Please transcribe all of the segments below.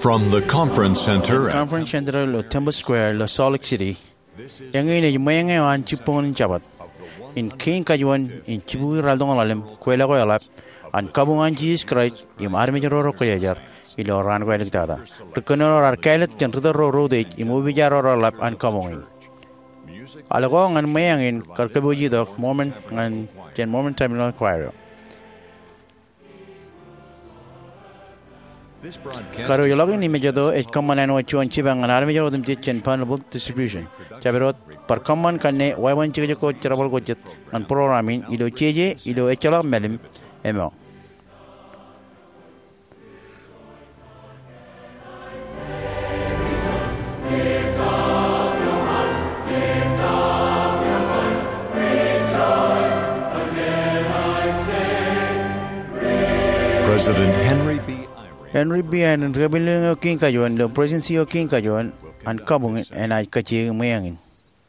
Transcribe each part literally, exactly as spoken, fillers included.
From the Conference Center at Conference Center lo Temple Square lo Salt Lake City. Yang ini mayang an chipon jabat. In kin kajuan in chibu raldong alalem kwela ko yalap an kabungan Jesus Christ im army joro ko yajar ilo ran ko eliktada. Rekono ar kailet jan rudo ro de imubi jaro lap an kabungin. Alago ngan mayang in karkabuji dok moment ngan jen moment terminal choir. Karo yologin imejado e common and what you and chibang and army of them chen panable distribution. Chaberot per common cane why one chico trouble gojet and programming ido cheje ido echala melim emo. President Henry B. Henry B. and Rebellion of King Kajuan, the presidency of King Kajuan, and Kabung and I Kachi Mayangin.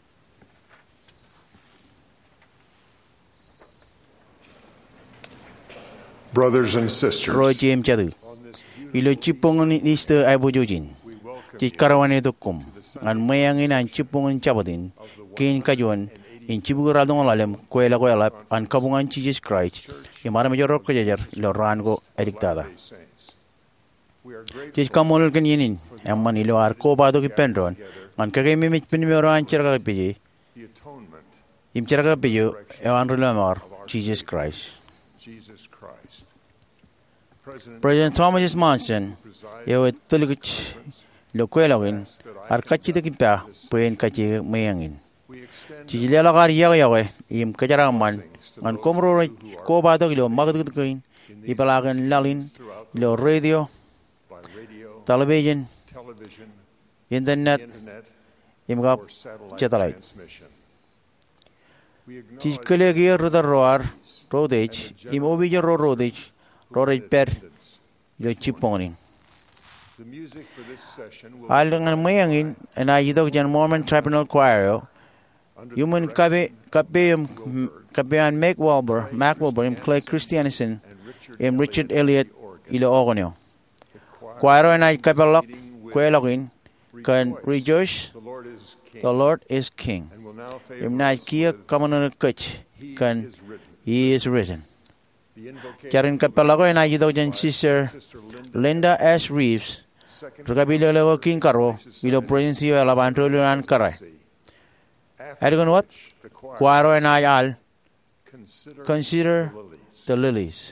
Brothers and sisters, Roy James Chadu, Ilo Chipong Easter Ibojujin, Chikarawane Dokum, and Mayangin and Chipong Chabadin, King Kajuan, in Chiburadon Lalem, Kuela Kuelap, and Kabungan Jesus Christ, Yamaramajo Kajar, Lorango Edictada. Chis kamol kan yinin amman ilo ar ko bado ki pendron man kage mi mit pin mero an chiraga piji im chiraga piji e an rulamar Jesus Christ. President Thomas Monson yo tulguch lo kwelawin ar kachi de kipa pen kachi mayangin chijile la gar yaga yaga im kajara man man komro ko bado lo magad kuin ibalagan lalin lo radio television, internet, imgap satellite. Chis kolegi ruda roar rodage, im obija ro rodage, rodage per yo chiponin. Alangan mayangin and I yidok jan Mormon Tribunal Choir. Human kabe kabe kabe and Mac Walber, Mac Walber, im Clay Christiansen, im Richard Elliott ilo ogonyo. Choir and I kapelok kwelogin can rejoice. The Lord is King. Im night kia common kach can He is risen. Charin kapelok and I yidojan sister Linda S. Reeves. Rugabilo levo King Caro. Ilo presidency alabantolo and Karai. Ergon what? Choir and I all consider the lilies.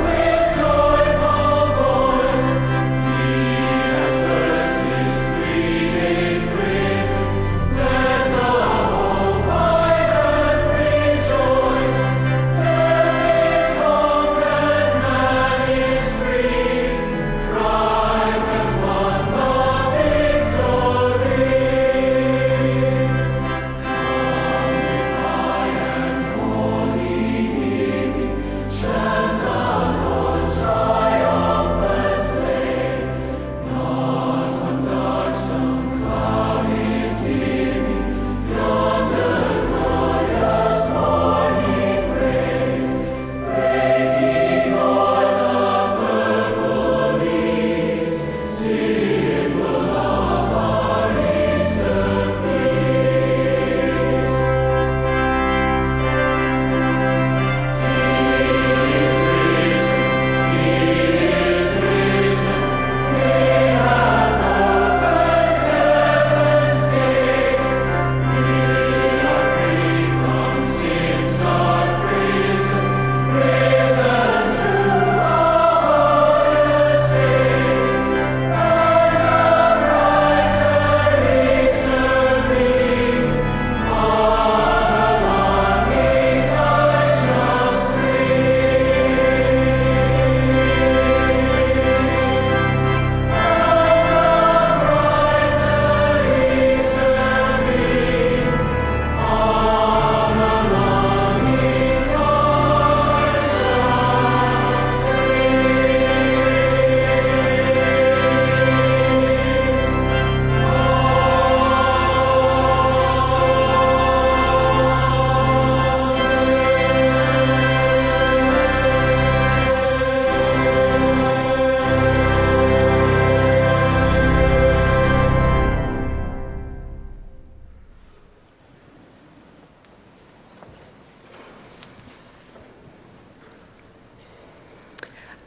Three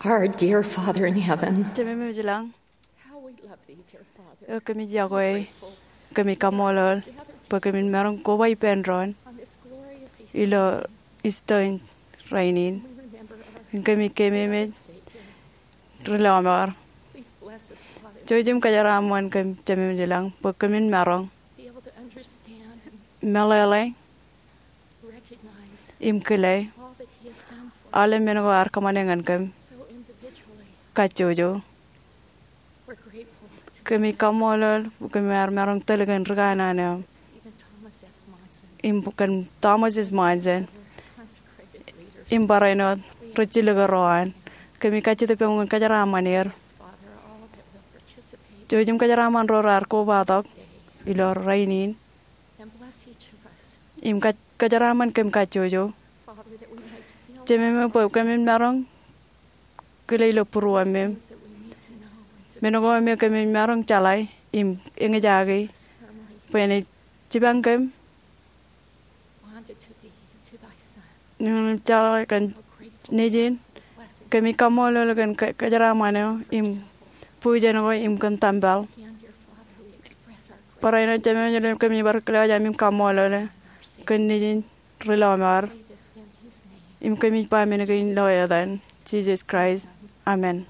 Our dear Father in heaven, Cha mimi bilang how we love thee, dear Father. kami jagoy kami kamolol pa kami merong kowai penron On this glorious Easter, ilo istoin rainin we remember our kami kami med Savior. relamar Please bless us, Father, jojum kajaramon kami cha mimi bilang pa kami merong be able to understand and melele recognize imkele all that He has done for ale us menogo ar kamanengan kam so individually. kajojo We're grateful to kami kamolol kami ar merong telegan regana ne even Thomas S. Monson, im bukan Thomas is Monson consecrated leaders. im bareno recilaga roan kami kachite pengun kajaramanir Yes, Father, all that will participate jojum kajaraman rorar ko batok this day, ilo rainin and bless each of us, im ka kajaraman kem kajojo Father, that we might feel the jememe po kami merong keleilo puruan mem things that we need to know and to menogo me kami merong calai im ingejagi this firmly pene cibang kem bonded to thee and to thy Son. nim calai kan How grateful nejin blessings kami kamolol kan kajaramane im pujanogo im kan tambal again, dear Father, we express our paraina jememe kami bar kelaja im kamolol mercy. kan nejin relamar Say this in His name. im kami pa menakin loyadan Jesus Christ amen.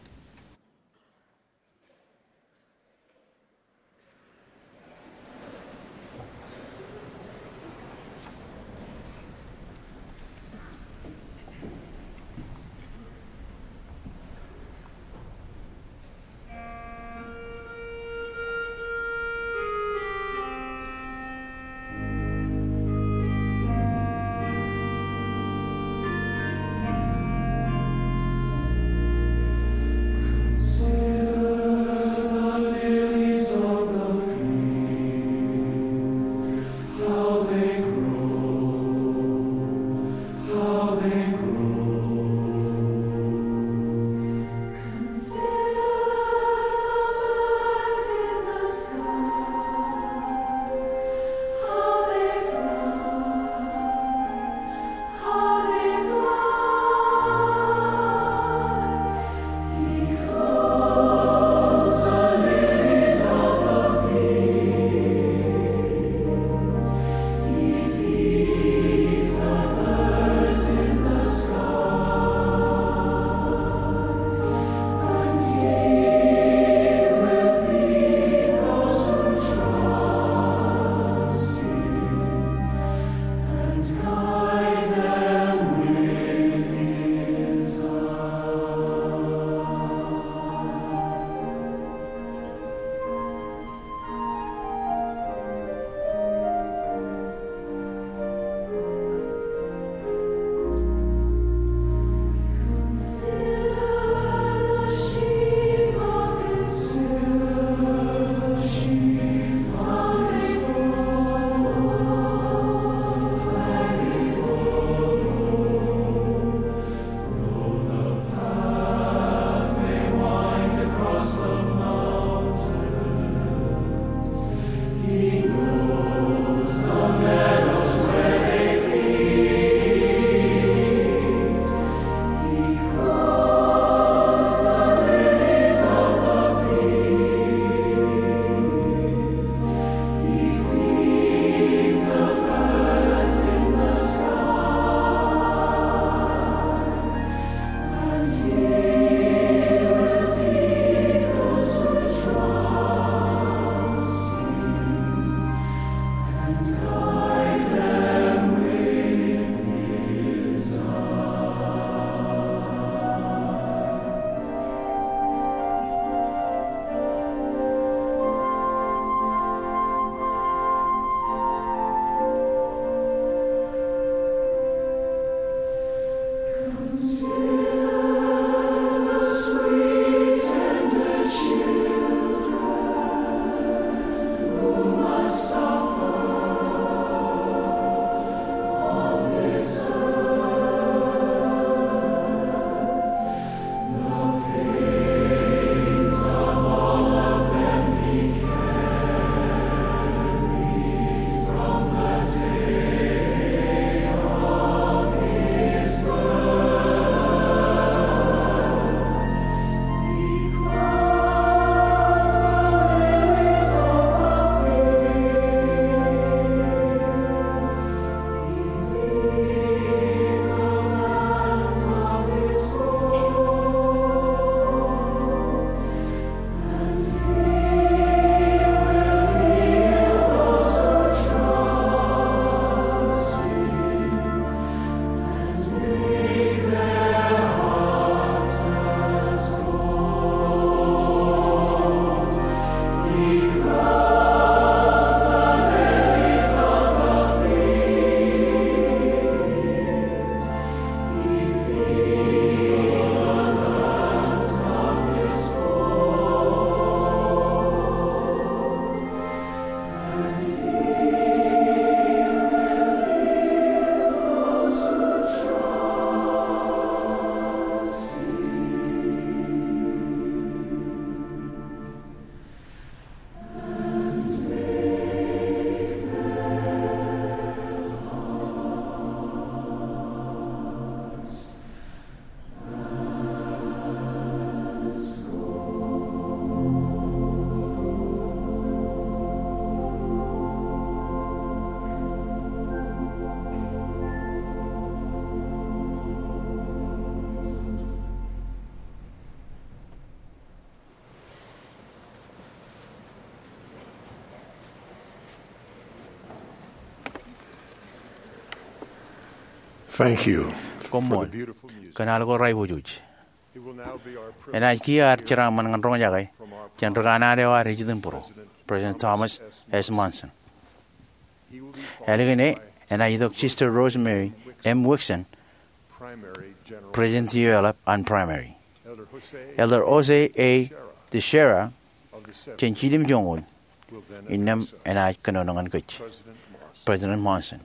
Thank you for the Komon. beautiful music. Kanal ko rai bujuj. It will now be our And privilege I kia chira man ngan rong jagai. from our Jan rogana de wa Regent Puro. President Thomas S. Monson. He will be Elegane followed and I dok Sister Rosemary M. Wixon, by primary general President Yuelap on primary. Elder Jose Elder Jose A. Shera Deshera, of the seventh Chen Chidim Jongun, will then Inam address us. and I kanonangan kuch. President Morrison. President Monson.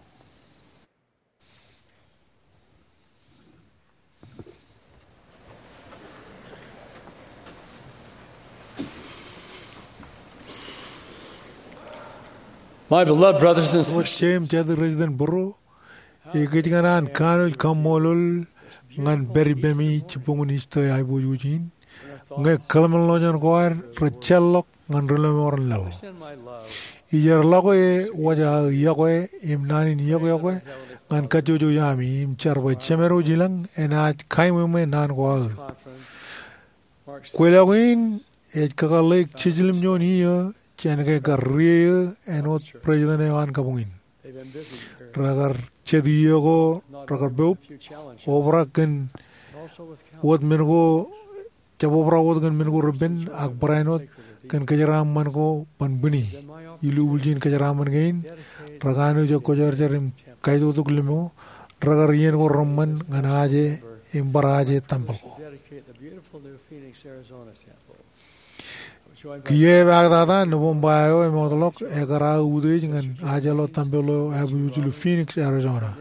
My beloved brothers and What sisters, shame chadu President Buru. Ikitiganan kanul kamolul ngan beri bemi cipungun istoy ay bujujin. Nge kalman lojan koar recellok ngan relem orang law. send my love Iyer lago e waja yagoe imnani ni yago yagoe ngan kajojo yami im charwa chemero jilang enaj kaimu me nan koar. conference marks Kwelaguin et kakalek chijilim nyon hiya chenke karriye enot president ewan kabungin. they've been busy here, Ragar chediyo ragar beup a few challenges, obra kan also with wot mengo chabobra wot kan mengo reben akbarainot kan kajaram man ko panbuni then my ilu buljin kajaram man gain dedicated raganu jo kojar jarim kaido tuk limo ragar yen ko romman nganaje imbaraje tampal ko dedicate the beautiful new Phoenix, Arizona temple. Joined by kiye bagdada novembayo emodlok egara ude ngan ajalo tampelo abujulu Phoenix Arizona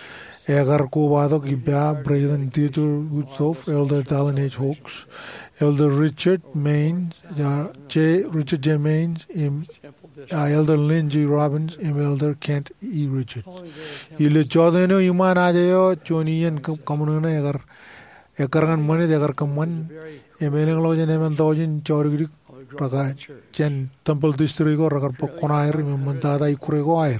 Egar ko bado ki bia President Theodore Woodstoff, Elder Talon H. Hawks, Elder Richard Maines, ja, J. Richard J. Maines, im, temple district. uh, Elder Lynn G. Robbins, im Elder Kent E. Richards. Following their temple Ile chodeno iman ajayo choniyan kamununa egar egar kan mani egar kaman very emeleng lo jen emen tojin chorigrik of the growth raga of the church. chen temple district ko ragar pokona air imantada ikure ko air.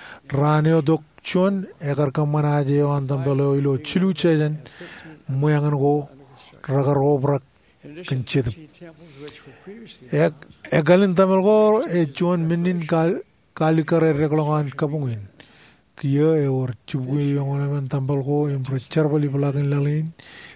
Raneo dok chon egar kamana je on tambelo ilo chilu chejen moyangan go ragar obrak In addition to Conchita. fifteen temples which were previously ek egalin tamel go e chon minin kal kalikare reglongan kapungin kiye e or chubu yongon men tambal go im charbali blagin lalin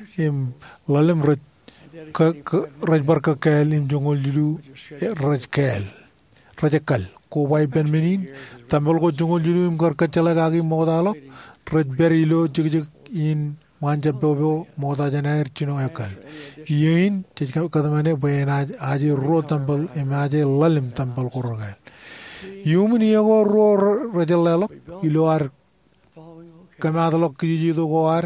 im lalim raj ka rajbar ka kel im jongol lilu raj kel rajakal ko bay ben menin tambal go jongol lilu im gar ka chala gagi modalo raj berilo jigjig in manja bobo moda janair chino ekal yin chika kadamane bayana aje ro tambal imaje lalim tambal ko rogal yumun yago ro rajalalo iloar following okay. kamadalok kiji do goar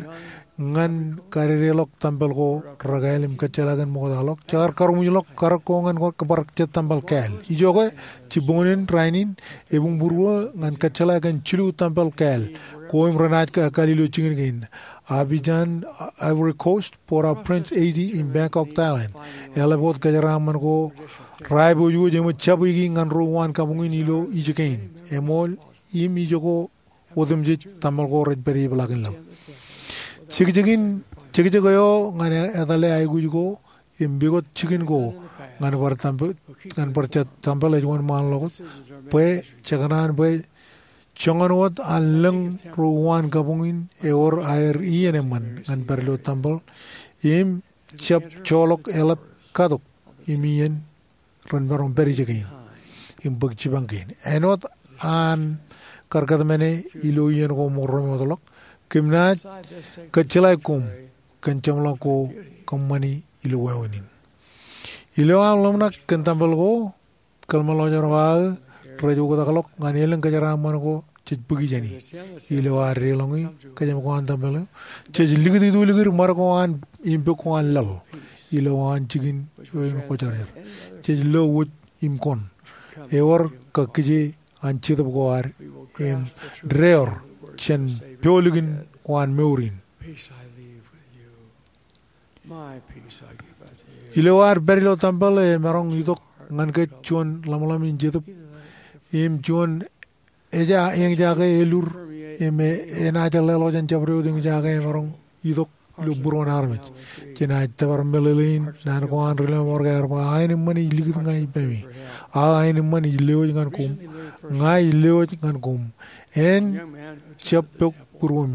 ngan karirelok tambal ko ragalim kacelagan modalok char karumulok karakongan ko kabar tambal kel ijogo cibonin trainin ebung burwo ngan kacelagan chilu tambal kel ko imranaj ka kalilo chingin Abidjan, Ivory Coast, Port-au-Prince eighty in Bangkok, Thailand. Elabot kajaraman ko raibo yu jemo chabu igi ngan ruwan kabungin ilo ijekein. Emol im ijoko odem je tamal ko rajberi balagin lam. Chikijigin chikijigoyo ngan edale aigu jugo imbigot chikin go ngan bar tampel ngan bar chat tampel ajwan man logot. Pue chakanan pue Chonganwat alang ruwan kabungin eor air iyan eman ngan perlo tambal im chap cholok elap kadok imian ran barong beri jagain im bagchi bangin enot an karkat mene ilo iyan ko morro modolok kimnaj kachelai kum kanchamla ko kammani ilo wawonin ilo amlamna kentambal ko kalmalo jarwa Rajo ko takalok nganilang kajaraman ko cid bugi jani ilo are longi kajam ko an tambelo cid ligdi du ligir mar ko an imbe ko an lal ilo an jigin yoyin ko jar cid lo wut im kon e wor ka kiji an cid ko ar em dreor chen pioligin ko an meurin Peace I leave with you. My peace I give unto you. ilo ar berilo tambale marong yudok ngan ke chon lamalam in jetup im chon eja yang jaga elur eme ena jalelo jan jabro ding jaga marong yudok lu buron arme cina tabar melelin nan ko an rele morga arma ayin mani ligit ngai bemi a ayin mani lewo ngan kum ngai lewo ngan kum en chapok burumi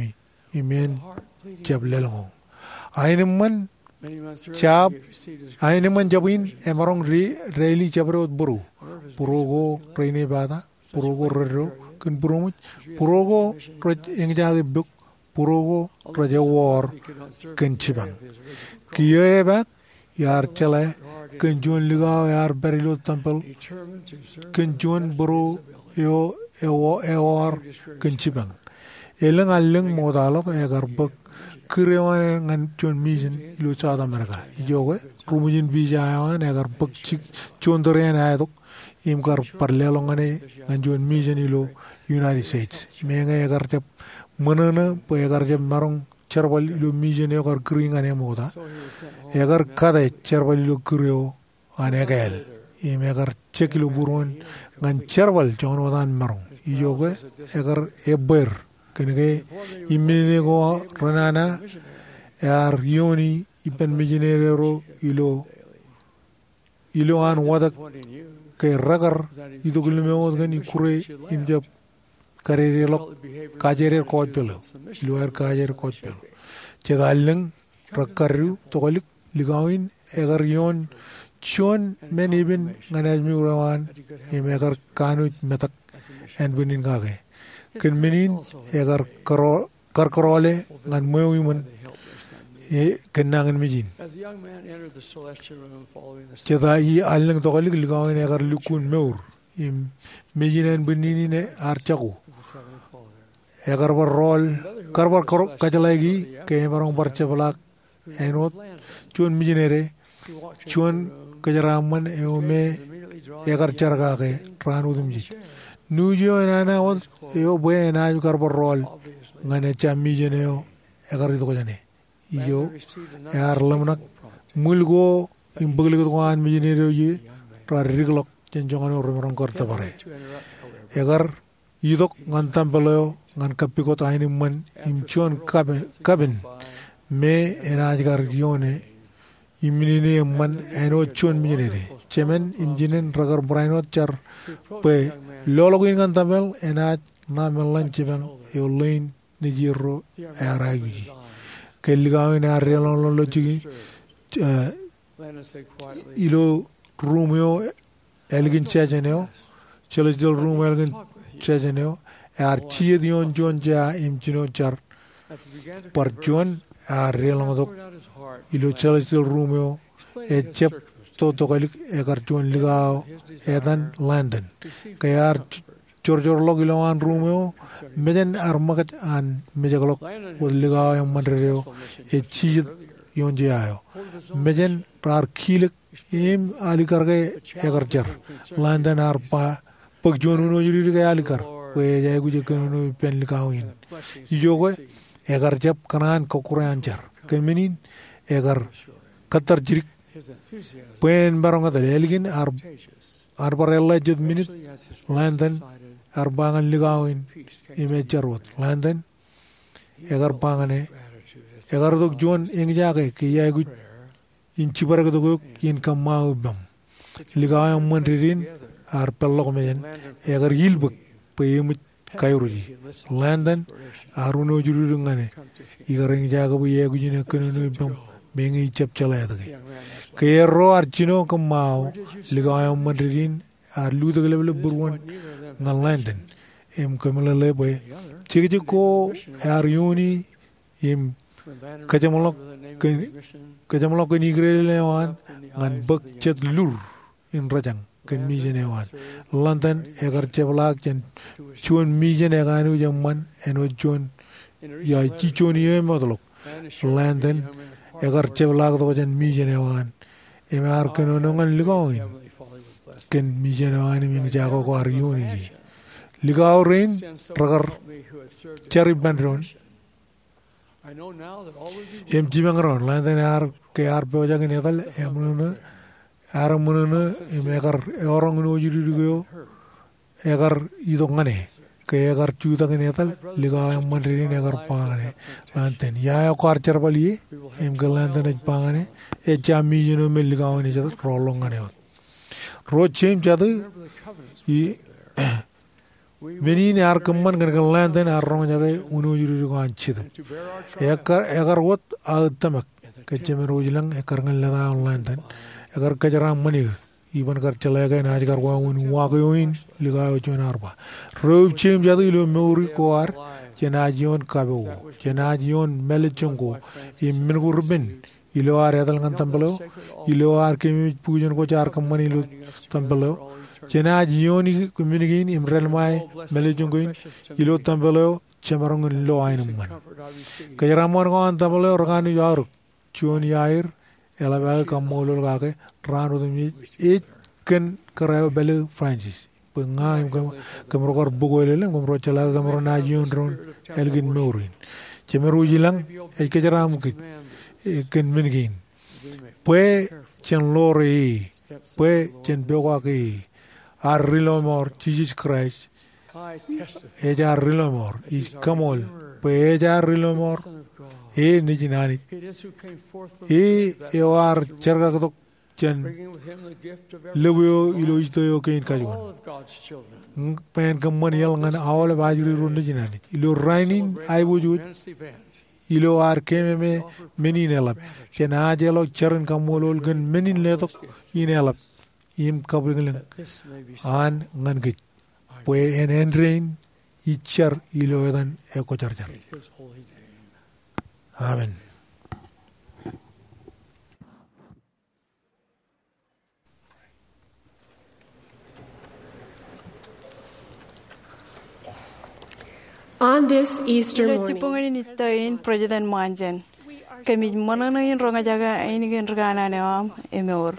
imen jablelong ainin man jab ainin man jabin emarong re reli jabrot buru purogo reine bada purogo rero kun puromut purogo roj engjage buk purogo raja war kun chibang kiye bat yar chale kun jon liga yar berilo tampel kun jon buru yo ewo ewar kun chibang elang aleng modalok egar buk kirewan ngan jon mission lu South America ijoge rumujin bijawan egar buk chik jon doren ayok imkar parlelongane ngan jon mission ilu United States menga egar tep manana po egar jeb marong charbal ilu mission egar kringane moda egar kada charbal ilu kireo anegel im egar chekilu buron ngan charbal jonodan marong ijoge egar eber kenege imine go ranana er yoni ipen mijinerero ilo ilo an wadak ke ragar idugulme odgan ikure imjab karere lok kajere kojpelo ilo er kajere kojpelo chedaleng rakkaru togolik ligawin egar yon chon men ibin nganajmi urawan imegar kanut metak en bunin kage ken menin egar karo karkarole ngan moyumun e kenangan mijin cheda yi aleng togolik ligawin egar lukun meur im mijinen bunini ne archaku egar bar rol karbar karo kajalagi ke barong barchablak enot chon mijinere chon kajaraman eome egar charga ke ranudumji nujo enana on yo buena yo karbar rol ngane chammi jeneo egar to jane iyo yar lamnak mulgo imbagli ko an mijinere yi rariglok jenjongan orang korta bare egar yidok ngantam belo ngan kapiko taini man imchon kabin kabin me enajgar yone imini man eno chon mijinere chemen imjinen ragar braino char pe lologin ngantam bel enaj na melan chibang yo lane ni jiro aragi kelgawin arrelon lo jigi ilo rumio elgin chajaneo celestial room elgin chajaneo ar chie dion jonja imchino char par jon arrelon dok ilo celestial roomio e chep to tokalik egar jon ligao edan london kayar chorjor log iloan roomio mejen armagat an mejaglok ligao yang manreo e chie yonjayo mejen par kilik im alikarge egar jar london arpa pag jonu no jiri ga alikar we jay guje kanu pen likawin yogo egar jap kanan ko kuran jar ken menin egar katar jirik pen baronga da elgin ar arbarella jed minute london arbangan likawin ime jarot london egar bangane egar dok jon engjage ki yay gu in cibarag dogo in kamau bam ligaya mandririn ar pellok men egar yilbuk peyum kayruji london aruno juru ngane igareng jaga bu yegu jine kanu bam bengi chep chala dage kayro archino kamau ligaya mandririn ar ludo level burwon ngal london em kamala lebe chigi ko ar yuni im kajamolok kajamolok ko nigrelewan ngan bak chet lur in rajang ken mijenewan london egar cheblak chen chon mijene ganu jamman eno chon ya chi chon ye modlok london egar cheblak do chen mijenewan emar keno nongan ligoin ken mijenewan mi jago ko ar yuni ligao rain ragar cherry bandron em jimangron landen ar ke ar boja ke nedal emuna ar mununa em egar orang no jirigo egar idongane ke egar chuda ke nedal liga em mandri egar pangane lanten ya ko ar cherbali em galanden ej pangane e jami jeno me liga oni jad rolongane ro chem jad i menini ar keman kan kan lanten arrong jaga unu juri ko anchid ekar ekar wot al tamak kecem rojilang ekar ngal la lanten ekar kajara mani iban kar chalega na ajar wa un wa ko in liga o chonarba rob chem jadu ilo meuri ko ar jenajion kabo jenajion melchongo im mingurbin ilo ar edal ngan tambalo ilo ar kemi pujon ko jar kam mani lo tambalo jenajion communicating im relmai melchongo ilo tambalo chemarong lo ainum man kajramon ko tambalo organi yar chon yair ela ba kam molol ga ke ranu dum e ken karayo bele francis pengaim kam kam rokor bugole le ngom rochala kam rona jion ron elgin meurin chemeru jilang e kejaram ki ken mingin pue chen lori pue chen bewa ki arrilomor jesus christ e ja arrilomor i kamol pue ja arrilomor e nijinani e e war charga ko chen lewo ilo isto yo kein kajon pen kamon yel ngan awle bajuri runde jinani ilo rainin ay wujud ilo ar kememe menin elab ken ajelo chern kamolol gen menin letok in elab im kabringen an ngan git pue en endrain ichar ilo edan e ko charjar amen. On this Easter morning, Chipungin istain President Manjan. Kami manana in ronga jaga ainigen rgana ne am emor.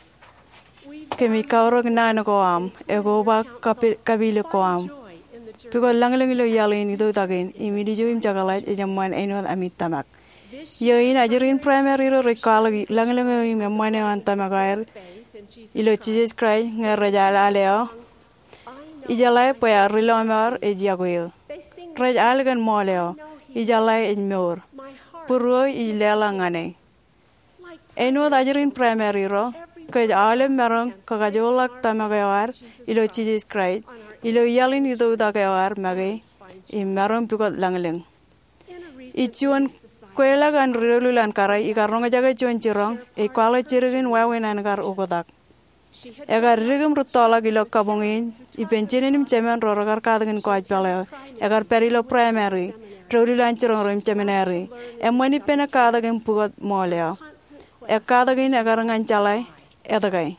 Kami kaurog na no ko am ego ba kabile ko am. Piko langlang lo yalin itu tagin imidi jo im jagalat e jamman ainot amit tamak. Yo in ajurin primary ro recall langlang im jamman an tamagair. Ilo Jesus Christ ngarajala leo. Ijalai poya rilomar e jiagoil. Raj algan moleo, ijalai ejmur, puro ilela ngane. Eno dajerin primary ro, kaj alem merong kagajolak tamagayar, ilo Jesus Christ, ilo yalin itu dagayar magi, im merong pikot langling. Ichuan kuela gan rilulan karai ikarong jaga chuan chirong, ikwala chirigin wawinan gar ukodak. Agar rigam rutola gilo kabongin, ipenchenim cemen rorogar kadangin ko ajpale. Agar perilo primary, troli lanchirong rim cemenary. Emani pena kadagin pugot moleo. E kadagin agar ngancalai, edagay.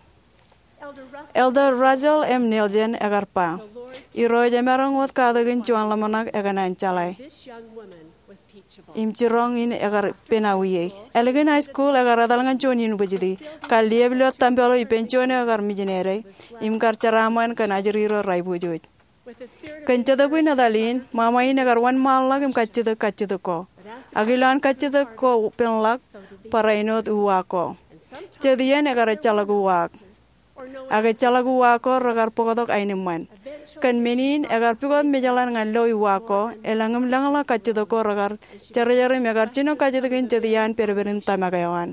Elder Russell M. Nielsen agar pa. Iro jamerong wat kadagin chuan lamanak agar ngancalai. Im chirong in agar penawiye. Elegant High School agar adalangan chuan yin bujidi. Kal dia bilo tampelo ipenchone agar mijinere. Im kar charaman kan ajriro rai bujud. Kanchada pun adalin mama in agar wan malak im kachida kachida ko. Agilan kachida ko penlak para inot uwako. Chedian agar chalagu wak. Agar chalagu wako agar pokodok aineman. Kan menin agar pikot mejalan ngan loi wako elangam langala kachida ko agar cara-cara agar chino kachida kin chedian perberin tamagayawan.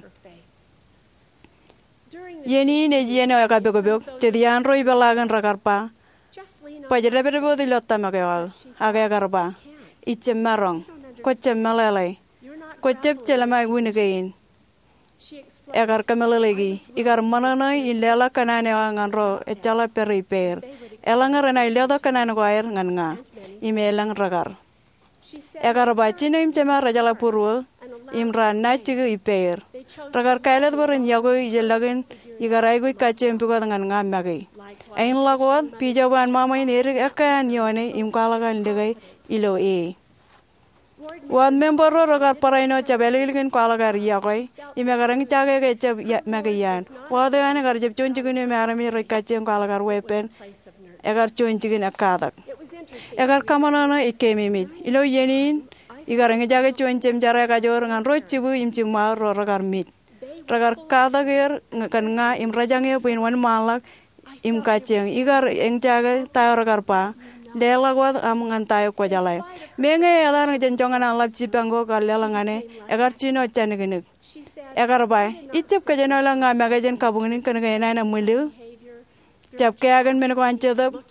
Yeni nejian agar bekobek chedian roi belagan agar pa. Pajere berbod ilot tamagayawal agar agar pa. Icem marong, kocem malalai, kocep celamai winagain. Agar kamelelegi, igar mananai ilela kanane ngan ro echala periper. Elangar na ilado kanane ko air ngan nga. Imelang ragar. Agar bacino im cema rajala purul, imra na chigu iper. Ragar kailat boren yago ijelagin igarai gui kacem piko ngan nga magi. Ain lagwat pijawan mama in erik akan yone im kalagan degai ilo e. Wan member ragar paraino chabelo ilgin kalagar yagai. Imegarang caga ke cab magayan. Wade ane gar jeb chon chigune marami rekacem kalagar weapon. Agar chon chigin akadak. Agar kamanana ikemimit. Ilo yenin igarang jaga chon cem jara kajor ngan rochibu im cimar ragar mit. Ragar kadager kan nga im rajange puin wan malak im kaceng igar eng jaga tayo ragar pa. Dela guat am ngan tayo ko jalai. Menge adar ngejencongan alap cipanggo kalela ngane agar chino chanegenik. Agar bai icep kajeno la nga magajen kabungin kan ga na mulu. Cap ke agan men ko anchedap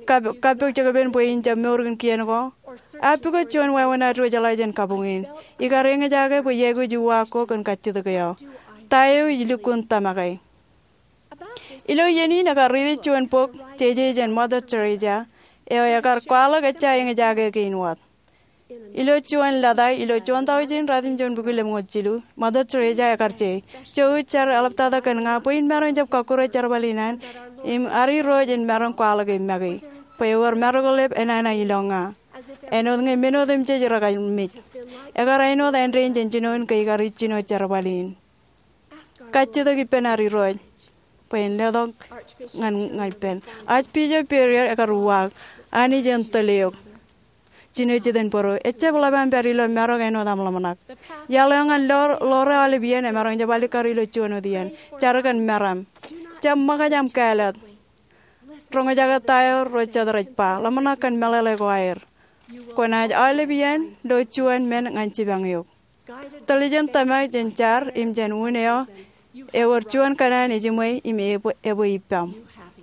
kapyo jaga ben boyin jam morgan kian ko api ko chuan wa wana ro jala jen kabungin igarenga jaga bo yego juwa ko kan kacchu to kayo tayo ilukun tamagai ilo yeni naga ridi chuan pok teje jen Mother Teresa eo yagar kwala gacha yang jaga kinwat ilo chuan ladai ilo chuan taw jen radim jon bugule ngochilu Mother Teresa yakarche chou char alapta da kan nga poin maron jab kakure char balinan im ari ro jen maron kwala ge magi Payawar maragolep enana ilonga. Eno nge meno dem che jara kai mit. Agar eno da enrein jenjinon kai gari chino charabalin. Kache to ki penari roy. Pen le dog ngan ngai pen. Aj pije period agar wag ani jen taleok. Chino chiden poro eche balaban perilo maro eno dam lamanak. Yalongan lor lore ale bien maro jabali karilo chuno dian. Charagan maram. Jam maga jam kalat. Ronga jaga tayo rocha derajpa, lamana kan melele ko air. Kona ale bien do chuan men nganci bangyok. Talijan tamai jencar im jen uneo e wor chuan kana ni jimai im ebo ebo ipam.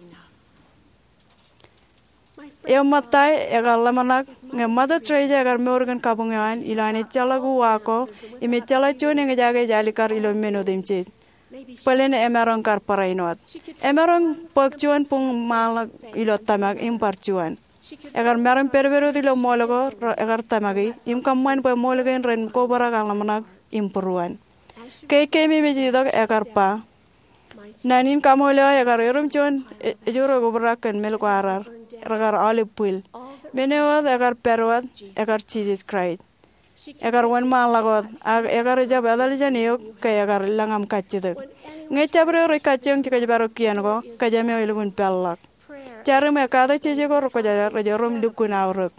E matai e lamana nge Mother Teresa agar morgan kabungan ilane chalagu wako ime chala chuan nge jaga jalikar ilo meno dimche. Palen emerong kar parainot. Emerong pagcuan pung malak ilo tamak im parcuan. Agar merong perbero dilo molago agar tamagi im kamuan pa molago in ren ko baragang lamanak im peruan. Kay kay mi mejidog agar pa. Nanin kamolo agar erum cuan ejuro go barakan melko arar agar olive oil. Menewad agar perwad agar Jesus Christ. Agar wan malagot agar jab adal janiyok kay agar langam kaccidek nge chabre ro kacciong tika jabaro kian ko kajame ilgun pellak charu me kada cheje ko ro kajar rom dukun awrok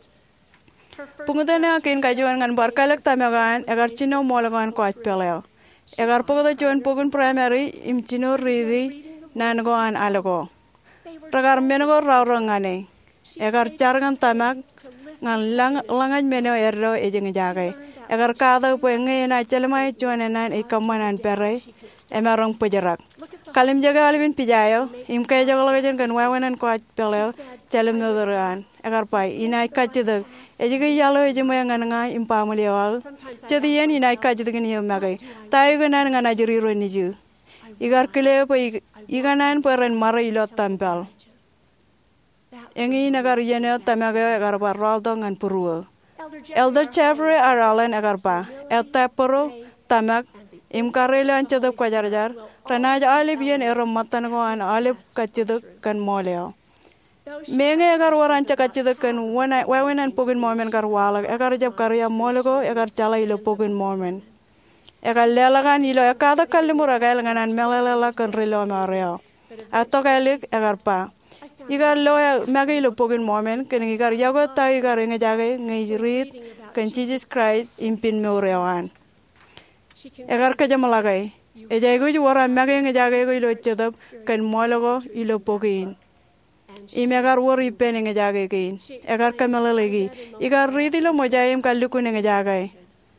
pungutane akin kajuan ngan barkalak tamagan agar chino molagan ko atpeleo agar pogodo chuan pogun primary im chino ridi nango an alago ragar menego rawrangane agar chargan tamak ngan lang langaj meno erro ejeng jage agar kada puenge na chelmai chuanenan ikamanan pere emarong pejarak kalim jaga alvin pijayo im kay jaga lagajen kan wawanan ko peleo chelem nodoran agar pai inai kachide ejege yalo ejemo ngan nga impamulewal jadi yen inai kachide ni magai tayo ganan ngan ajiri ro niju igar kile po iganan peren mara ilot tampal Engi nagar yene tamaga agar pa raldo ngan purua. Elder Chavre aralan agar pa. Eta poro tamak im karele anchadok kwajarjar. Ranaja alip yen erom matan ko an alip kachidok kan moleo. Menge agar warancha kachidok kan wana wawenan pogin momen kar walag agar jab karya molego agar chala ilo pogin momen. Agar lelagan ilo akada kalimura kailanganan melela kan rilo mareo. Ato kailik agar pa. Igar loya magi lo pogin momen ken igar yago ta igar nge jage nge rit kan Jesus Christ impin meorewan igar ka jamalagai e jago ju wara magi nge jage go ilo chedap kan mologo ilo pogin imegar wori pen nge jage kin igar ka melalegi igar rit ilo mojaim kalluku nge jage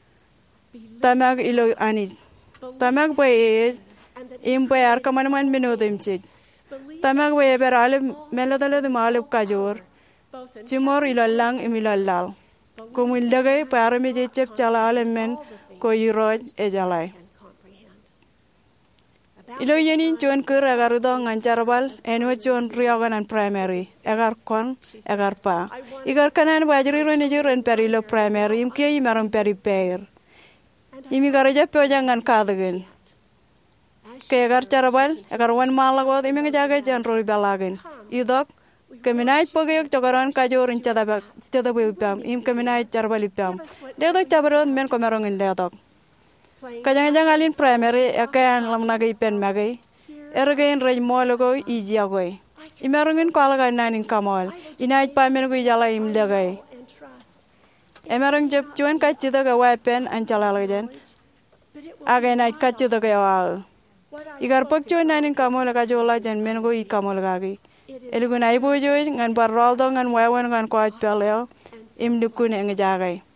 tamag ilo anis tamag boy impo ar kamanman menodem chik Tamak we ber alib meladale de malib kajor chimor ilallang imilallal kumil lagay para mi je chep chala alemen ko yiroj ejalai ilo yenin chuan kur agar do ngancarbal enwo chuan rioganan primary agar kon agar pa igar kanan wajri ro ni juren perilo primary imke imaram peri per imi garaja pejangan kadagen Kaya agar carabal, agar wan malagot, imi ngajaga jan rori balagin. Idok, keminait pogeyok cokoran kajorin cadabak, cadabu ipam, im keminait carabal ipam. Dedok cabaron men komerongin dedok. Kajang-jang alin primary, akayan lamnaga ipen magay. Ergain rej mologo ijiagoy. Imerongin kwalaga nanin kamal. Inait pamen go ijala im legay. Emerong jep cuan kacidaga wepen ancalalagan. Aga inait kacidaga yawal. Igar pagcuan nanin kamu laga jola jan mengo i kamu lagi. Eligu nai bojo ngan barraldo ngan wawan ngan kuat peleo im dukun yang jagai.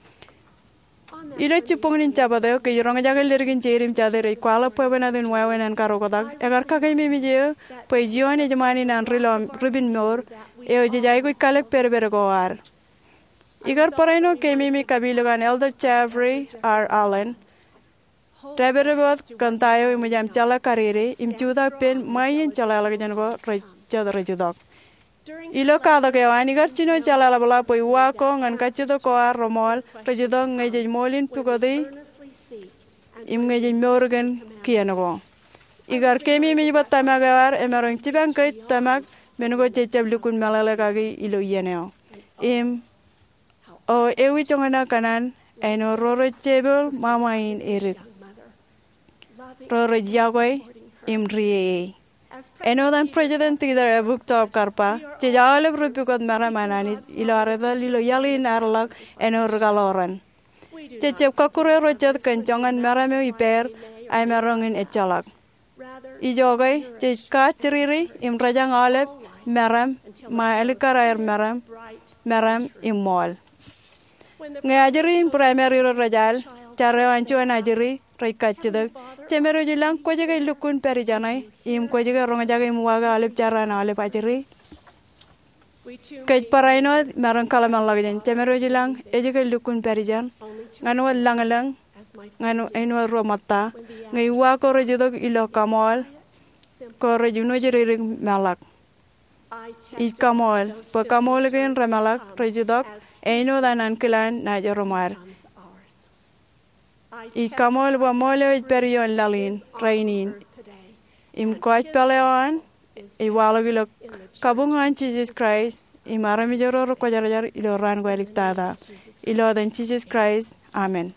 Ilo cipung nin cabado ke jorong jagai lirgin jerim cadere kuala puebena dun wawan ngan karokodak. Agar kakai mimi jeo pejion ejmani nan rilom ribin mor eo jajai ku kalek perber goar. Igar paraino kemi mi kabilugan Elder Jeffrey R. Allen. Reberebot kantayo imujam chala kariri imchuda pen mayin chala lagajan go rejad rejudok. Ilo kada ke wani gar chino chala labala poi wako ngan kachido ko ar romol rejudok ngejej molin pugodi im ngejej morgan kianogo. Igar kemi mi bat tamagawar emerong cibang kait tamak menugo cecab lukun malala kagi ilo yeneo. Im o ewi chongana kanan eno roro cebel mamain erik. Roro jagoy imriye. Eno dan president tidar ebuk top karpa. Cejale berupikot mara manani ilo areda lilo yalin arlak eno regaloran. Cecep kakure rocet kencongan mara meu iper ay merongin echalak. Ijogoy cecka ceriri imrajang alep meram ma elikarair meram meram imol. Ngajari primary rajal cara wancuan ajari raikat cedak cemero jilang ko jaga lukun perijanai im ko jaga ronga jaga muaga alep cara na alep ajari kaj paraino marang kalaman lagajan cemero jilang e jaga lukun perijan nganu langalang nganu eno romata ngai wa ko rejodok ilo kamol ko rejuno jeri malak I kamol pa kamol gen ramalak rejodok eno danan kilan na joromar I kamol wa mole perion lalin rainin im koach paleon I walogilo kabungan Jesus Christ I marami jororo ko jarajar ilo ran go eliktada ilo dan Jesus Christ amen.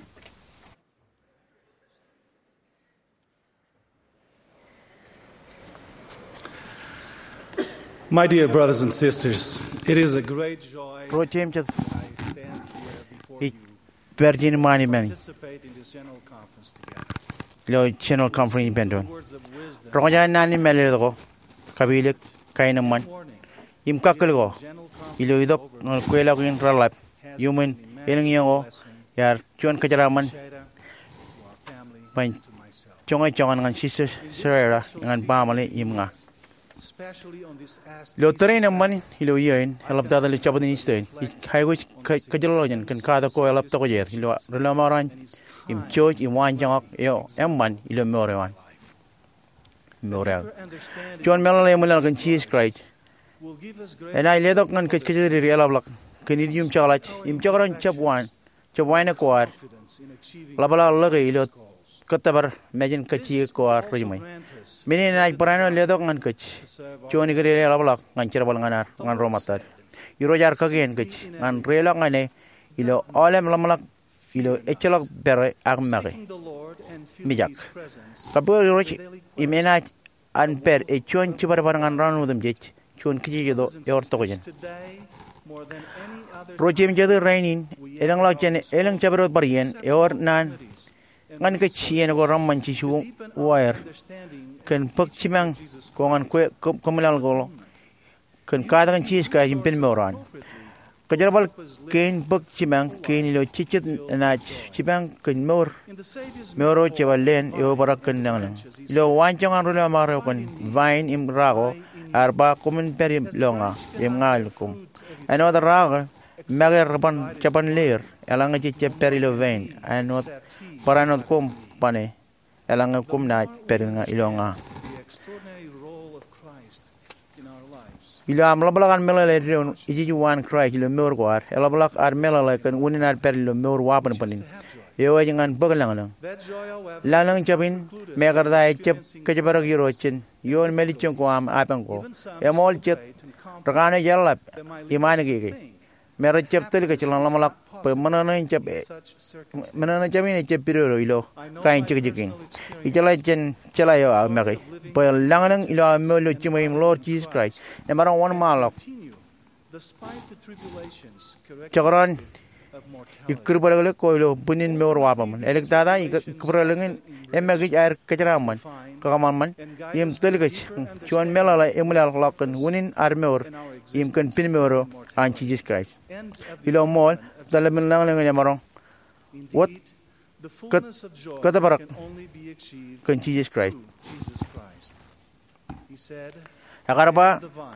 My dear brothers and sisters, it is a great joy Protem chat I stand here before you Virgin Mani to Mani participate in this general conference together. lo channel conference bendon. Words of wisdom Roja nani melego kabilik kainaman morning. im kakelgo General ilo idok ngol kwela kin ralap human eling yongo yar chuan kajaraman Shada, to our family, Bain. to myself. chongai chongan ngan sister serera ngan pamale imnga Especially on this aspect lo terena man ilo yen helap dada le chabadin isten kaigo kajalojan kan kada ko helap to yer ilo relamaran im choj im wan jangok yo emman ilo morewan morewan understanding John melale mulal kan cheese Christ will give us great and I ledok ngan kajiri realab lak kanidium chalat im chagran chabwan chabwana kwar confidence in achieving labala lage ilo katabar imagine kachi kwar rajmai mini nai parano ledok ngan kach choni gre labala ngan charbal nganar ngan romatar yuro jar kagen kach ngan rela ngane ilo olem lamalak ilo echalak bere agmage the Lord and feeling mijak His presence. kapo roch imena an per e chon chibar bar ngan ranu dum jech chon kiji do yor to gen Today, more than any other rojem jadu rainin elang la chen elang chabar barien yor nan ngan ke chien go ramman chi chu wire understanding kan pak chimang ko ngan kwe komelal go kan kadan chi ska impin moran kajarbal ken pak chimang ken lo chichit na chimang kan mor in the Savior's moro chevalen yo barak kan nang lo wanchang an rula maro kan vine im rago arba kumen perim longa im ngal kum another rago mager ban chapan ler alanga chi perilo vein anot paranot kum pane alanga kum na peringa ilonga the extraordinary role of Christ in our lives. ilo am labalakan melale reon iji wan cry ilo mor gwar elabalak ar melale kan uninar perilo mor wapan panin yo jangan bagalang lang That joy, however, lalang chapin megarda chep kajabarag yirochin yon melichon ko am apang ko emol chet rakane jalap imane gi mera chep tel ke chilang lamalak pe manana chep such circumstances. manana chamin chep piro ilo kain chik jikin ichala chen chala yo amagi pe langang ilo melo chimay Lord Jesus Christ e marang one malok Continue, despite the tribulations, correct chakran of mortality. ikurbalagale ko ilo bunin meor wapaman elek dada ikurbalangin emagi air kacharaman kakaman im telgach chuan melala emulal lakan wunin armor im kan pin meoro an Jesus Christ End of ilo mol dalamin lang lang yamarong what Indeed, the kat fullness of joy katabarak can only be achieved kan Jesus Christ through Jesus Christ. He said, akarapa "The vine,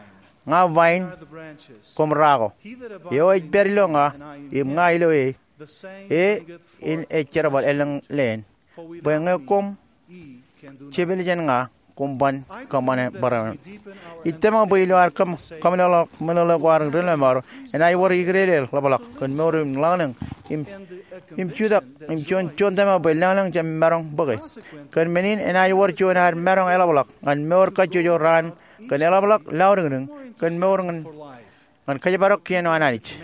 nga vine kom rago yo berilo nga im nga ilo e e in e cherabal elang len benga kom chebelijan nga kumban kamane baran itema boilo ar kam kamala manala war rele mar and I wor igrele labalak kon morum lanang im im chuda im chon chon tema boilang jam marong bagay kon menin and I wor chon har marong elabalak an mor ka jo ran kon elabalak laurung kon morung an kajabarok kieno ananich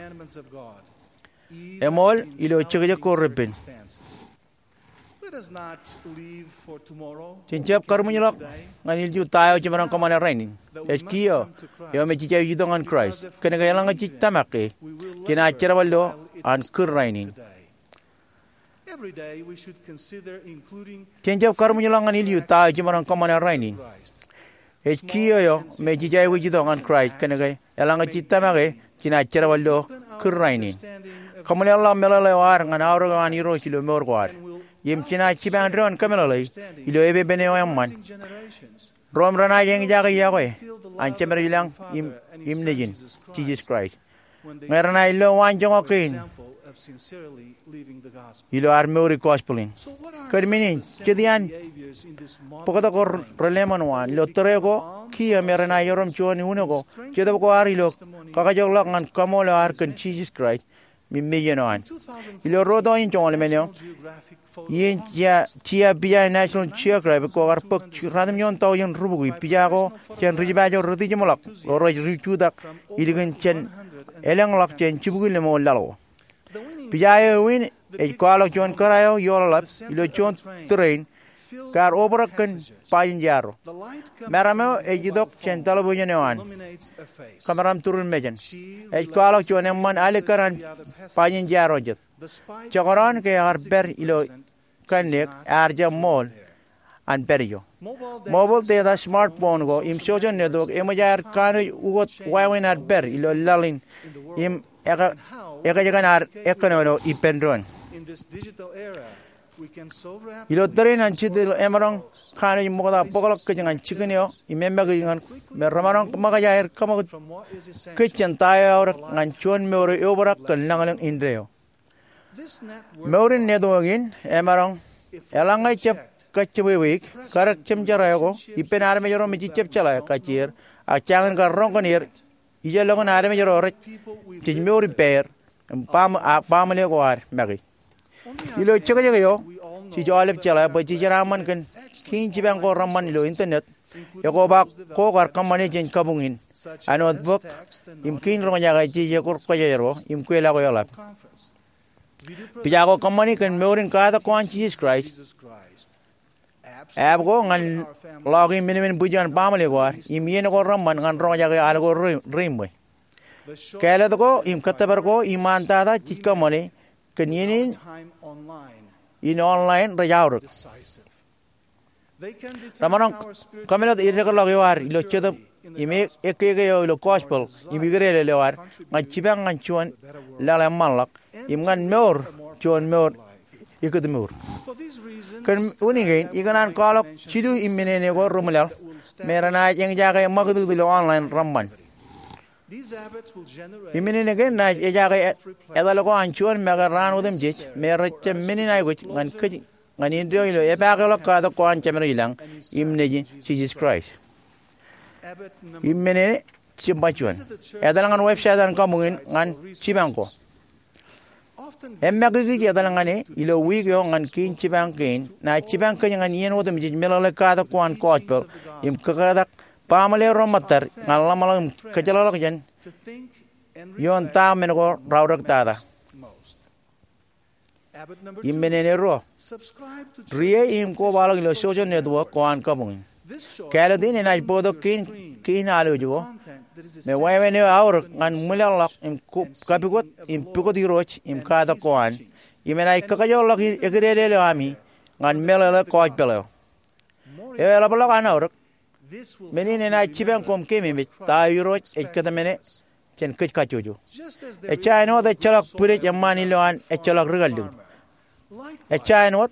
emol ilo chege ko repin Cincap karmunyalak nganil ju tayo cimarang kamana rainin. Eskiyo yo me cicaw judongan Christ. Kena kaya lang cik tamake. Kena acara wallo an kur rainin. Cincap karmunyalak nganil ju tayo cimarang kamana rainin. Eskiyo yo me cicaw judongan Christ. Kena kaya lang cik tamake. Kena acara wallo kur rainin. Kamana Allah melalawar ngan auro ngan iro silo morwar. Yim china chiban ron kamelai ilo ebe beneo yamman rom rana yeng jaga yawe an chemer ilang im im nejin Jesus Christ ngarana ilo wan jongo kin ilo armori gospelin kerminin kedian pokota kor releman wan lo terego kia merana yorom chuani unego kedo ko ari lo kakajo lak ngan kamola ar kan Jesus Christ mi meyenon ilo rodo in chongol menyo yin ya tia biya national geographic ko gar pak radam yon taw yon rubu pijago chen riba jo rudi jemolak oro richudak iligen chen elang lak chen chibugil mo lalo pijayo win e kwalo jon karayo yolap ilo jon train kar obrakan payin jaro meramo e jidok chen talabo yenewan kamaram turun mejen e kwalo jon emman alikaran payin jaro jet chagoran ke harber ilo kanek arja mall an perio mobile data smartphone go im social network emajar kanu ugot wawin ar ber ilo lalin im eka eka jaganar ekonono ipendron ilo tren an chidil emarong kanu moda pokolok kejangan chigenyo imemba kejangan meramarong magajair kamo kechen tayo ngan chon meoro obarak kelangalang indreo Maurin nedogin emarong elangai cep kacewewik karak cem jarayo ipen arme jaro meji cep cala kacir acangan karong konir ija longon arme jaro rek tij meuri per pam pam le war magi ilo cega cega yo ci jolep cala ba ci jaraman kan kin ci bang ko ramman ilo internet ya ko ba ko gar kamane jen kabungin anot bok imkin ro nyaga ci je ko ko jero im ko la ko yolap Pijago company kan meurin kada kuan Jesus Christ. Ab go ngan login minimin bujan pamali war imien ko ramman ngan ro jaga algo rimwe. Kala ko im katabar ko iman tada chikka mole kanyin in online rajaur. Ramanong kamela irregular logi war ilo cheda ime ekege yo ilo gospel imigre le war ngan chibang ngan chuan la malak imngan meur chuan meur ikut meur kan uningen iganan kalok chidu imene go rumlal merana yang jaga magdu dilo online ramban imene negen na jaga edalo ko anchuan mega ran udem jej merache menina go ngan kaji ngan indro ilo e bagalo ka da ko an chamero ilang imneji Jesus Christ imene chimbachuan edalangan website an kamungin ngan chibangko emma gigi edalangane ilo wigyo ngan kin chibangkin na chibangkin ngan yen wodem jij melale kada kwan kochpo im kakadak pamale romatar ngan lamalang kajalolok jan yon ta mengo rawrak tada immenene ro rie im ko balang ilo social network kwan kamungin kala din na bodo kin kin alo jo me wae ne aur ngan mulalak im kapigot im pukoti roch im kada koan imena ikakajo lak egrele ami ngan melala koach belo e la bala kan aur menine na chiben kom kemi me tayroch ekkata mene ken kech kachojo e chai no da chalak pure jamani loan e chalak regaldu e chai no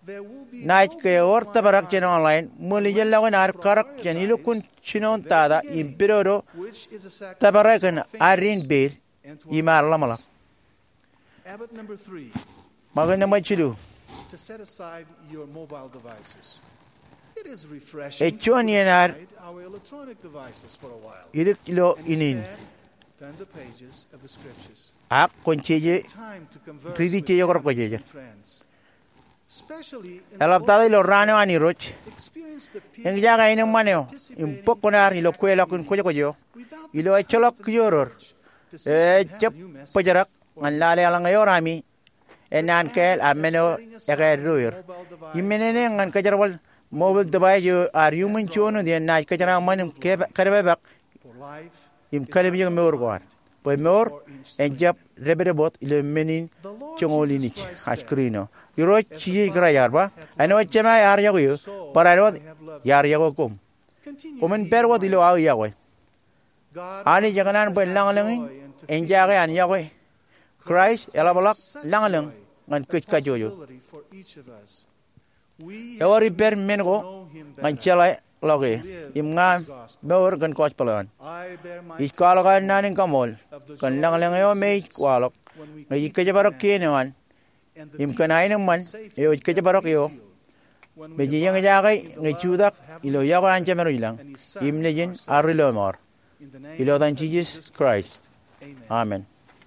naaj ke or tabarak chen online muli jella nar karak chen ilukun chinon tada impiroro tabarakan arin bir imar lamala. Habit number three, Magana machilu. to set aside your mobile devices. It is refreshing to Echuan put yenar aside our electronic devices for a while. ilik ilo And inin. instead, turn the pages of the scriptures. Ak koncheje Time to converse Pridi with che yokor family kojeje. and friends. Especially in the elaptada ilo Lord's rano Day, ani roch. experience the peace Eng jaga ino of maneo. participating Impokonar in ilo God's kwela kun activity koje kojo. without Ilo the echolok constant yoror. urge to simply have Echep a new message pajarak or ngan lale alang yorami. Enan kel ameno eger ruir. Imenene ngan kajarwal mobile device yo are human chono dia naj kajara man karebak for life. im kalem yo meur gwar. Po meur enjap reberebot ilo menin The Lord chongolini Jesus Christ said, askrino. Yoro chi gra yarba. Ano chema yar yago yo. Para no yar yago kum. continue Kumen to perwo be dilo aw yago. God Ani offers jaganan to po have lang lang joy and to feel enjaga an yago. Christ elabalak such lang lang joy ngan and kich kajoyo. possibility for each of us. We Yawari have ber to mengo know him ngan better. chelai loge. Im ngam meur gan kos palan. I bear my Ich kalo kan testimony nanin kamol. of the Kan joy lang lang that yo me exists kwalok. when we Ngai keep kaja the barok commandments kienewan. and the Im peace kanai and man safety yo that kaja we barok yo. feel when we Beji yang abide jagai in the ngai love chudak of Heavenly ilo yago Father anje meru ilang. and His Son, Im nejin our Savior. arilo mor. In the name Ilo dan of Jesus Jesus Christ. Amen. Amen.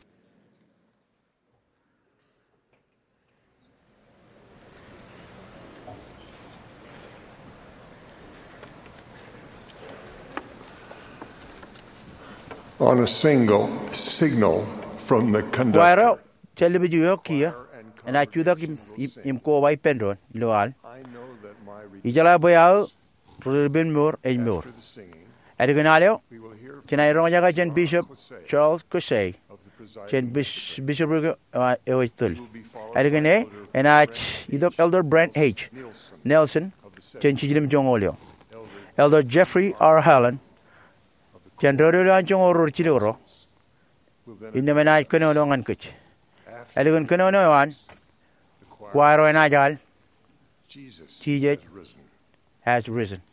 On a single signal from the conductor, Guairo television yo kia. Na chudak im im ko bai pendron ilo al. I know that my re- Ijala boyao rubin mor ein mor. after the singing, Ediganalio we will hear Chenai ronga jaga chen Bishop Charles Cussey. of the presiding Chen Bishop Ewitul. will be followed Adigane and ach idok Elder Brent H. Nielsen Nelson of the chen chijilim jongolio. elder Elder Jeffrey R. Hallen chen rodo lan jongoro chidoro. will then Indemenai kono longan kuch. after Edigan kono no wan the choir, guairo en ajal Jesus Jesus has risen. has risen.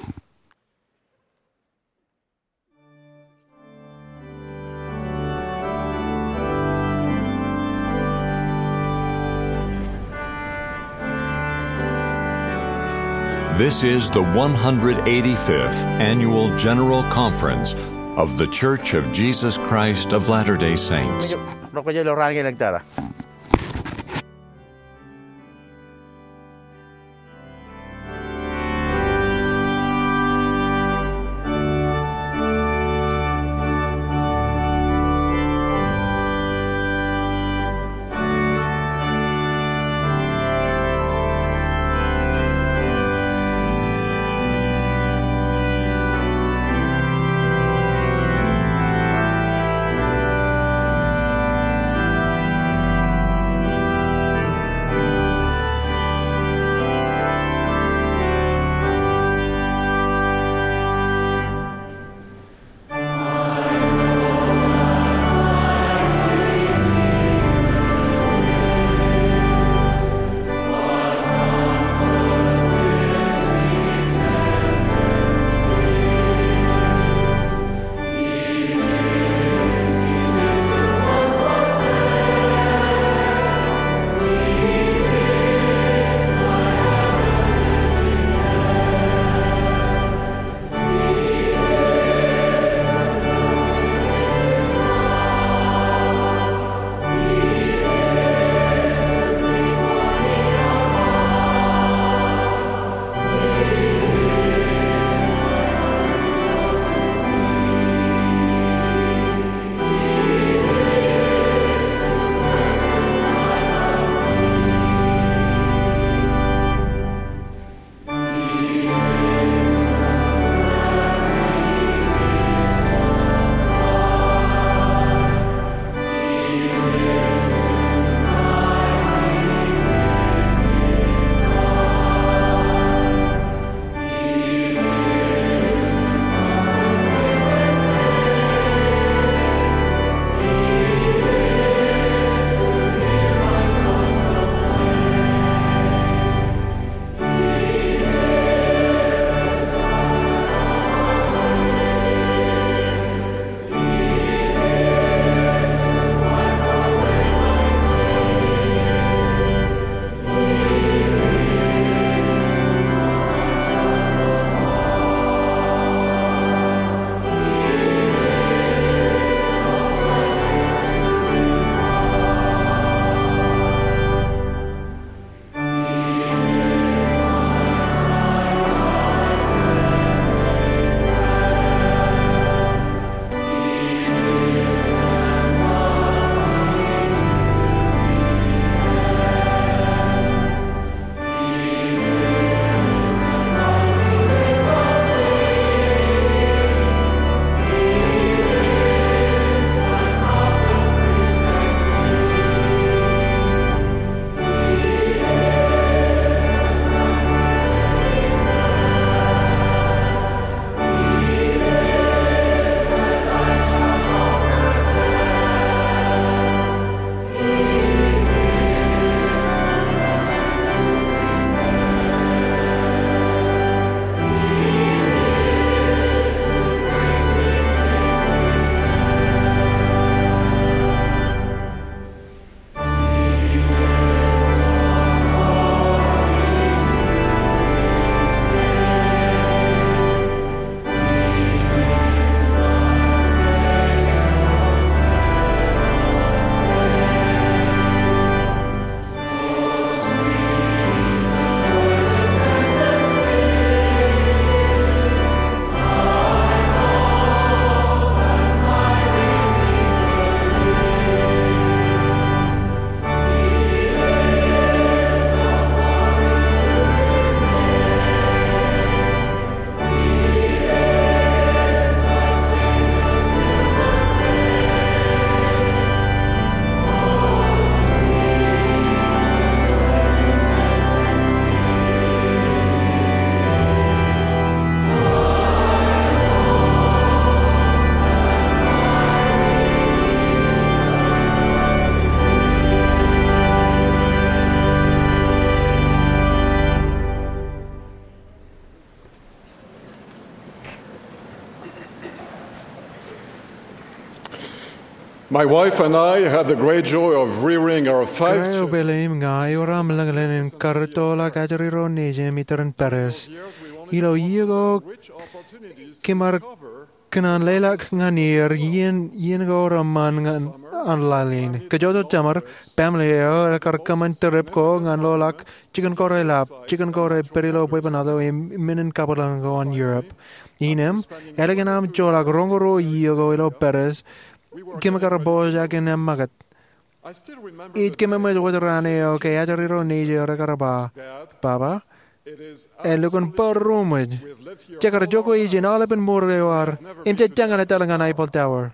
This is the one hundred eighty-fifth Annual General Conference of The Church of Jesus Christ of Latter-day Saints. Roko jelo rangi nagtara. My wife and I had the great joy of rearing our five Creo children. belim ngai ora mlanglin in kartola gajariro neje mitern Paris. Ilo yigo kimar kanan lelak nganir yin yin go raman ngan anlalin. Kajoto chamar pamleo kar kaman trip ko ngan lolak chicken kore lap chicken kore perilo pepanado in minin kapalang go on Europe. Inem eleganam cholak rongoro yigo ilo Paris. Kimakar boja kenem magat. It kemem waterane okay ajariro neje ora karaba. Baba and look on per room with checker joko is in all up in more or imte changana talangan Eiffel Tower.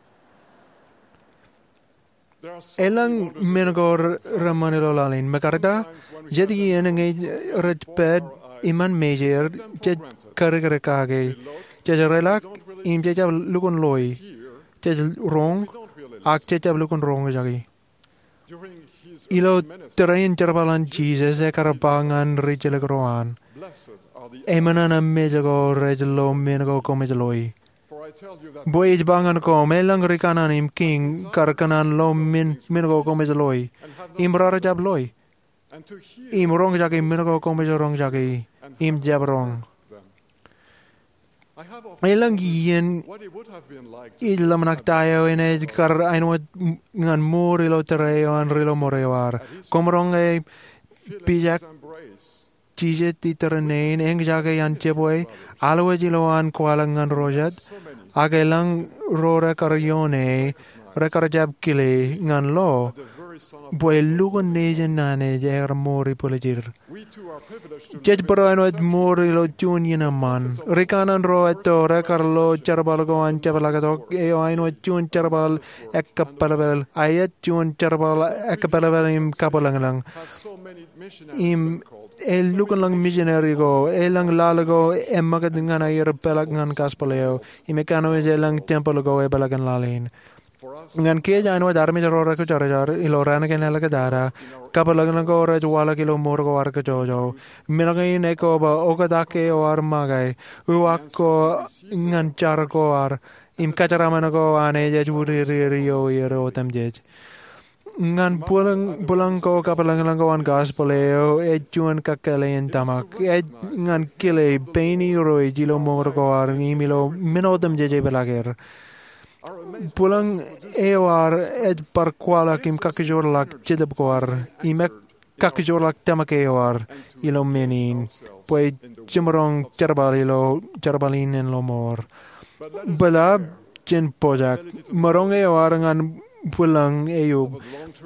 Elang menagor ramanilo lalin makarta jadi eneng red pad iman major che karikare kage chejarelak imte jab lukon loy che wrong ak che jab lukon wrong jagi ilo terrain terbalan Jesus e karapangan richele groan emanan mejago rejlo menago komejaloi boy bangan ko melang rikanan im king karkanan lo min menago komejaloi imrar jabloi im rong jagi menago komejalong jagi im jabrong Elang yen ilam naktayo ine kar ainwat ngan mur ilo tereo an rilo morewar. Komrong e pijak chije titeranein eng jage yan cheboy alwe jiloan kwalangan rojat agelang rora karyone rekarjab kile ngan lo boy lugon nejen nane jer mori polejir. Judge Brown with more lo junior man. Rikanan ro eto rekarlo charbal go an chabalagato eo aino chun charbal ekapalavel ayat chun charbal ekapalavel im kapalangalang. Im el lukanlang missionary go elang lalago emagat ngana yer pelagangan kaspaleo imekano elang temple go e balagan lalin. Ngan ke jano darmi jaro ra ko chara jar ilorana ke nela ke dara kapalagan ko ra jwala kilo mor ko ar ko jojo minagai ne ko ba ogada ke or magai uakko ngan char ko ar im kachara man ko ane je juri rio yero tamje ngan pulang pulang ko kapalagan ko an gaspoleo e juan kakalen tamak e ngan kile beni roi jilo mor ko ar imilo minodam je je belager pulang ewar ed par quala kim kakijorlak chidabkor imek kakijorlak tamakewar ilo menin poi chimrong charbalilo charbalin en lomor bala chen pojak marong ewar ngan pulang eyub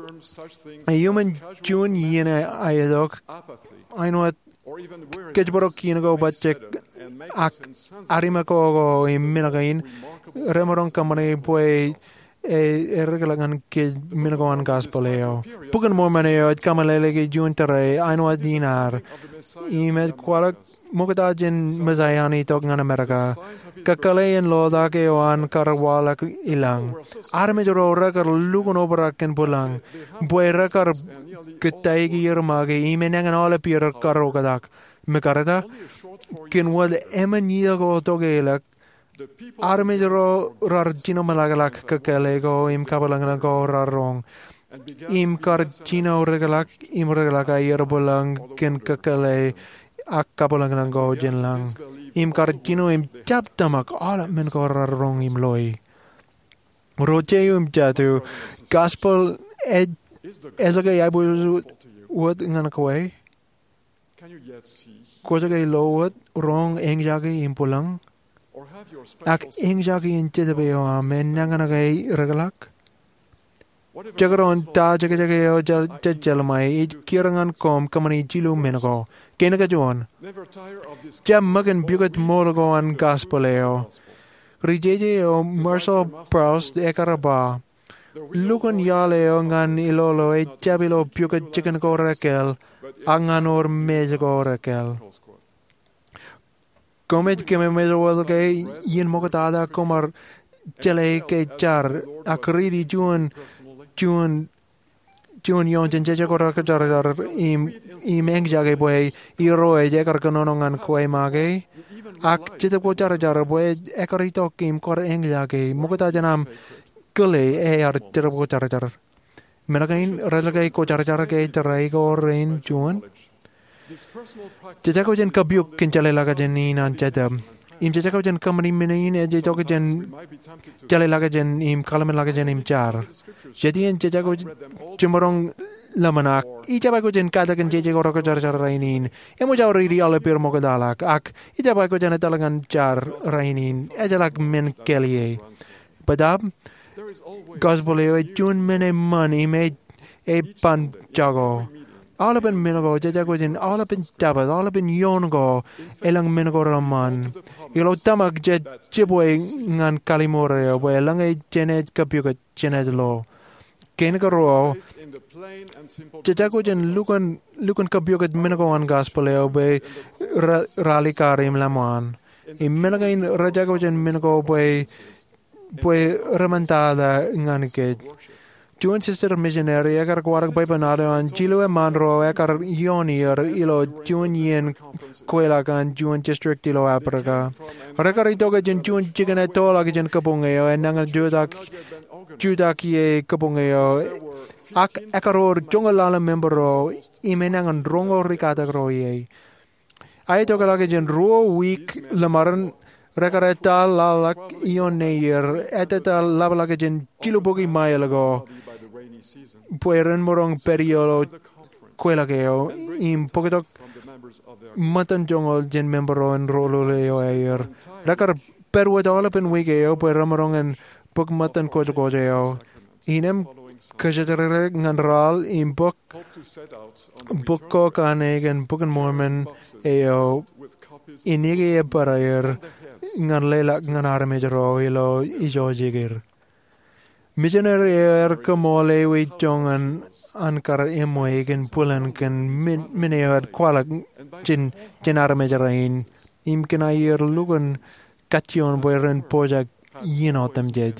ayuman jun yena ayadok ainwat kejborok kinago bachek ak arimako go iminagain remorong kamane poi e ergalangan ke minagoan gaspoleo pukan mo maneo kamalele ke juntare aino dinar imed kwalak mokadajen mazayani tok ngan Amerika kakalein loda ke wan karwala ilang arme joro rakar lugon obraken pulang boy rakar ketaigi yermage imenangan ole pier karogadak mekarada ken wad emania go togelak arme joro rarjino malagalak kakalego im kabalangan go rarong im karjino regalak im regalak ayer bolang ken kakale ak kabalangan go jenlang im karjino im chap tamak ala men go rarong im loi rocheum jatu gospel ed ezoge yabu word ngana kwai Kojagay lowat wrong engjagi impulang ak engjagi inchedabeo amen nanganagay regalak jagaron ta jagajagayo jajjalmai ij kirangan kom kamani jilu menago kenagajuan jam magan bugat mologo an gospeleo rijeje o Marcel Proust ekaraba Lukon yaleo ngan ilolo e jabilo bugat chicken ko rekel angan or meja ko rekel Komet keme meja wal ke yin mokatada komar jale ke char akridi juan juan juan yon jen jeje ko rekel jar jar im im eng jage boy iro e je kar kanonongan koe mage ak jete ko jar jar boy ekarito kim kor eng jage mokata janam gully e ar terrible charger. Menagain relagay ko charger kay taray ko rain juan. Jajago jen kabyuk kinjalelaga jen inan jadam. Im jajago jen kamari minain e jajago jen jalelaga jen im kalamelaga jen im jar. Jadi en jajago jemorong lamanak. Ijabago jen kadagan jajago roko jar jar rainin. Emo jaw riri ale pir mogadalak. Ak ijabago jen talagan jar rainin. Ejalak men kelie. Badab gospel e jun mene money me e pan jago. All up in Minago, Jajagojin, all up in Jabba, all up in Yongo, Elang Minago Raman. Ilo Tamak Jet Chibway Nan Kalimore, where Lange Janet Kapuka Janet Law. Kenagaro, Jajagojin, Lucan, Lucan Kapuka Minago and Gospel, by Rally Karim Laman. In Menagain Rajagojin Minago, by Ramantada Nanike. Juan sister missionary ekar kuarak bay panado an Chilo e Manro ekar Ionier ilo Juan yen kuela kan Juan district ilo Africa. Rekar itoga jen Juan chicken e tola jen kapungeo e nangal judak judak ye kapungeo ak ekaror jongalala membero ime nangan rongo rikata kroye. Ay toga lagi jen ruo week lamaran rekareta lalak Ionier eteta labalaka jen Chilo bogi mayalago. Pueden morong periodo kuelageo im poketok matan jongol jen membro en rolo leo ayer. Rakar perwet all up in wigeo pueden morong en pok matan kojo kojeo. Inem kajetere nganral im pok pokko kanegen poken mormen eo inige e parayer ngan lela ngan armejero ilo ijo jigir. Missionary er kamole we jongan ankar emoegen pulan kan mineer kwalak jin jenara mejarain im kan ayer lugan kation boeren project yinotem jed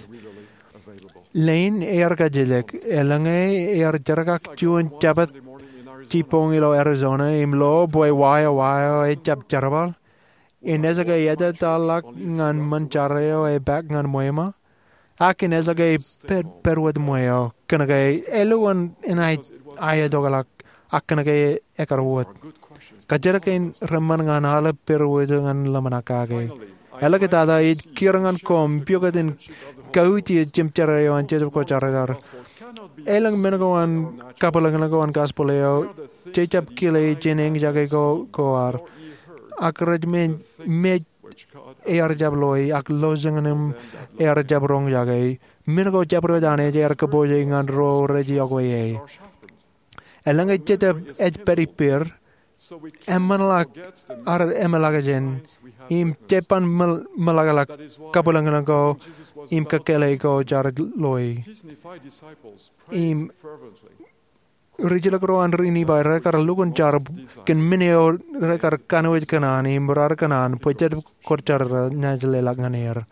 lane er kajelek elange er jarakak juan jabat tipong ilo Arizona im lo boy waya waya e jab jarabal inezaga yada talak ngan manchareo e back ngan moema Akin es lagay per perwed moyo kanagay eluan inay aya dogalak akanagay ekarwot kajerakin raman ngan hala perwed ngan lamanakage elakitada it kirangan kom pyogatin kauti chimcharayo an chetup ko charadar elang menagoan kapalang nagawan gaspoleo chechap kile jeneng jagay ko koar akraj men me Air jabloi ak lozenganem air jabrong jagay minago jabro dane jar kaboje ngan ro reji agoye elanga cheta ed peripir emanlak ar emalagajen im chepan malagalak kapulangago im kakele go jar loi im Rijila kro an rini by rekar lukun char ken mineo rekar kanuit kanan im rar kanan pocher korchar najle laganer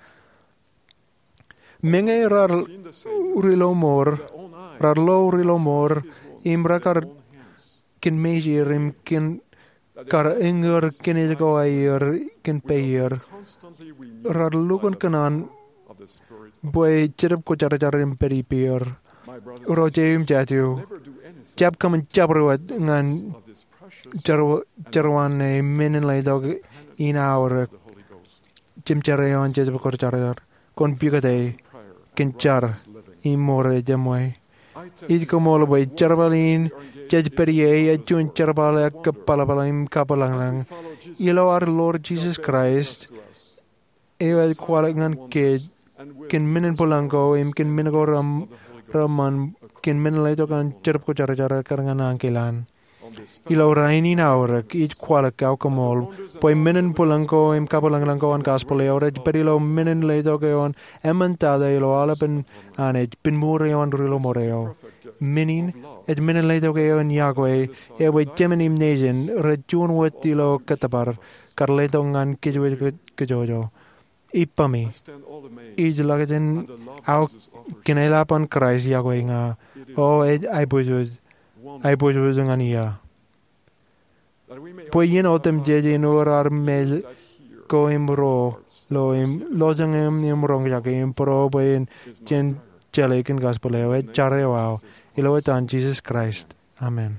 menge rar rilo mor rar lo rilo mor im rekar ken measure im ken kar enger ken go ayer ken payer rar lukun kanan boy cherep ko char char im peripier rojem jatu Jab kaman jabruat ngan jarwan ne menen lay dog in our jim charayon jab kor charar kon pigate ken char imore jamoy id komol boy charbalin jaj periye chun charbala kapalabalim kapalang yellow our Lord Jesus Christ ewa kwalangan ke ken menen polango im ken menagoram raman ken menelay to kan cherp ko chara chara karangan angkilan ilo raini na ora ich kwala ka kamol poi menen polanko im kapalang lang ko an gospel ora perilo menen lay to kon emantada ilo ala pen ane pin mure on rilo moreo menin et menen lay to kon yagwe e we gemenim nation rejun wet ilo katabar karleto ngan kijwe kijojo ipami ij lagajen au kinela pan Christ yagwe nga o ai bojo ai bojo ngania poi yen otem jeje no rar mel ko imbro lo im lo jangem imrong yagem pro boen jen jalaken gospel ewe chare wow ilo tan Jesus Christ. Amen.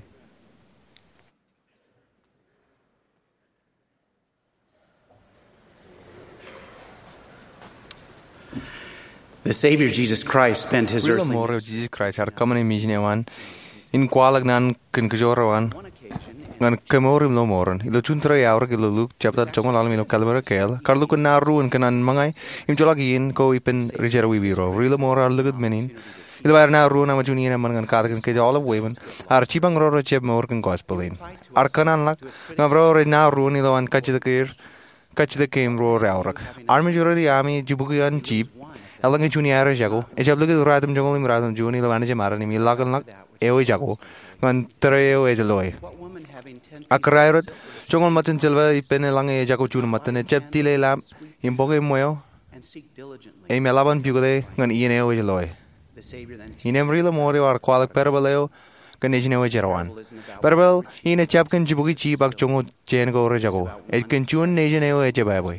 The Savior Jesus Christ spent his Rilo earthly more Jesus Christ har kamane mijne wan in kwalag nan kun kjora wan ngan kemorim no moren ilo chuntra yaur ilo luk chapter chomal alam ilo kalmera kel karlu kun naru un kanan mangai im jolagin ko ipen rijera wi biro rilo more ar lugud menin ilo var naru na majuni na mangan kadan ke all of weven ar chibang ro chep more kun gospelin ar kanan lak ngavro re naru ni lo an kach the kir kach the kem ro raurak army jura di army jubugan chip Alang juni ara jago. Ejab lagi radam jangol im radam juni lawan je marani mi lagan lak eo jago. Man tereo ejaloi. Akrayrat jangol matan jelwa ipene lang e jago jun matan ejab tile lam imboge moyo. E melaban bugale ngan iene eo ejaloi. Inem rila more war kwalak perbaleo kanejine eo jerawan. Perbal ine chap kan jibugi chi bak jongo chen go re jago. Ej kan jun nejine eo ejabai.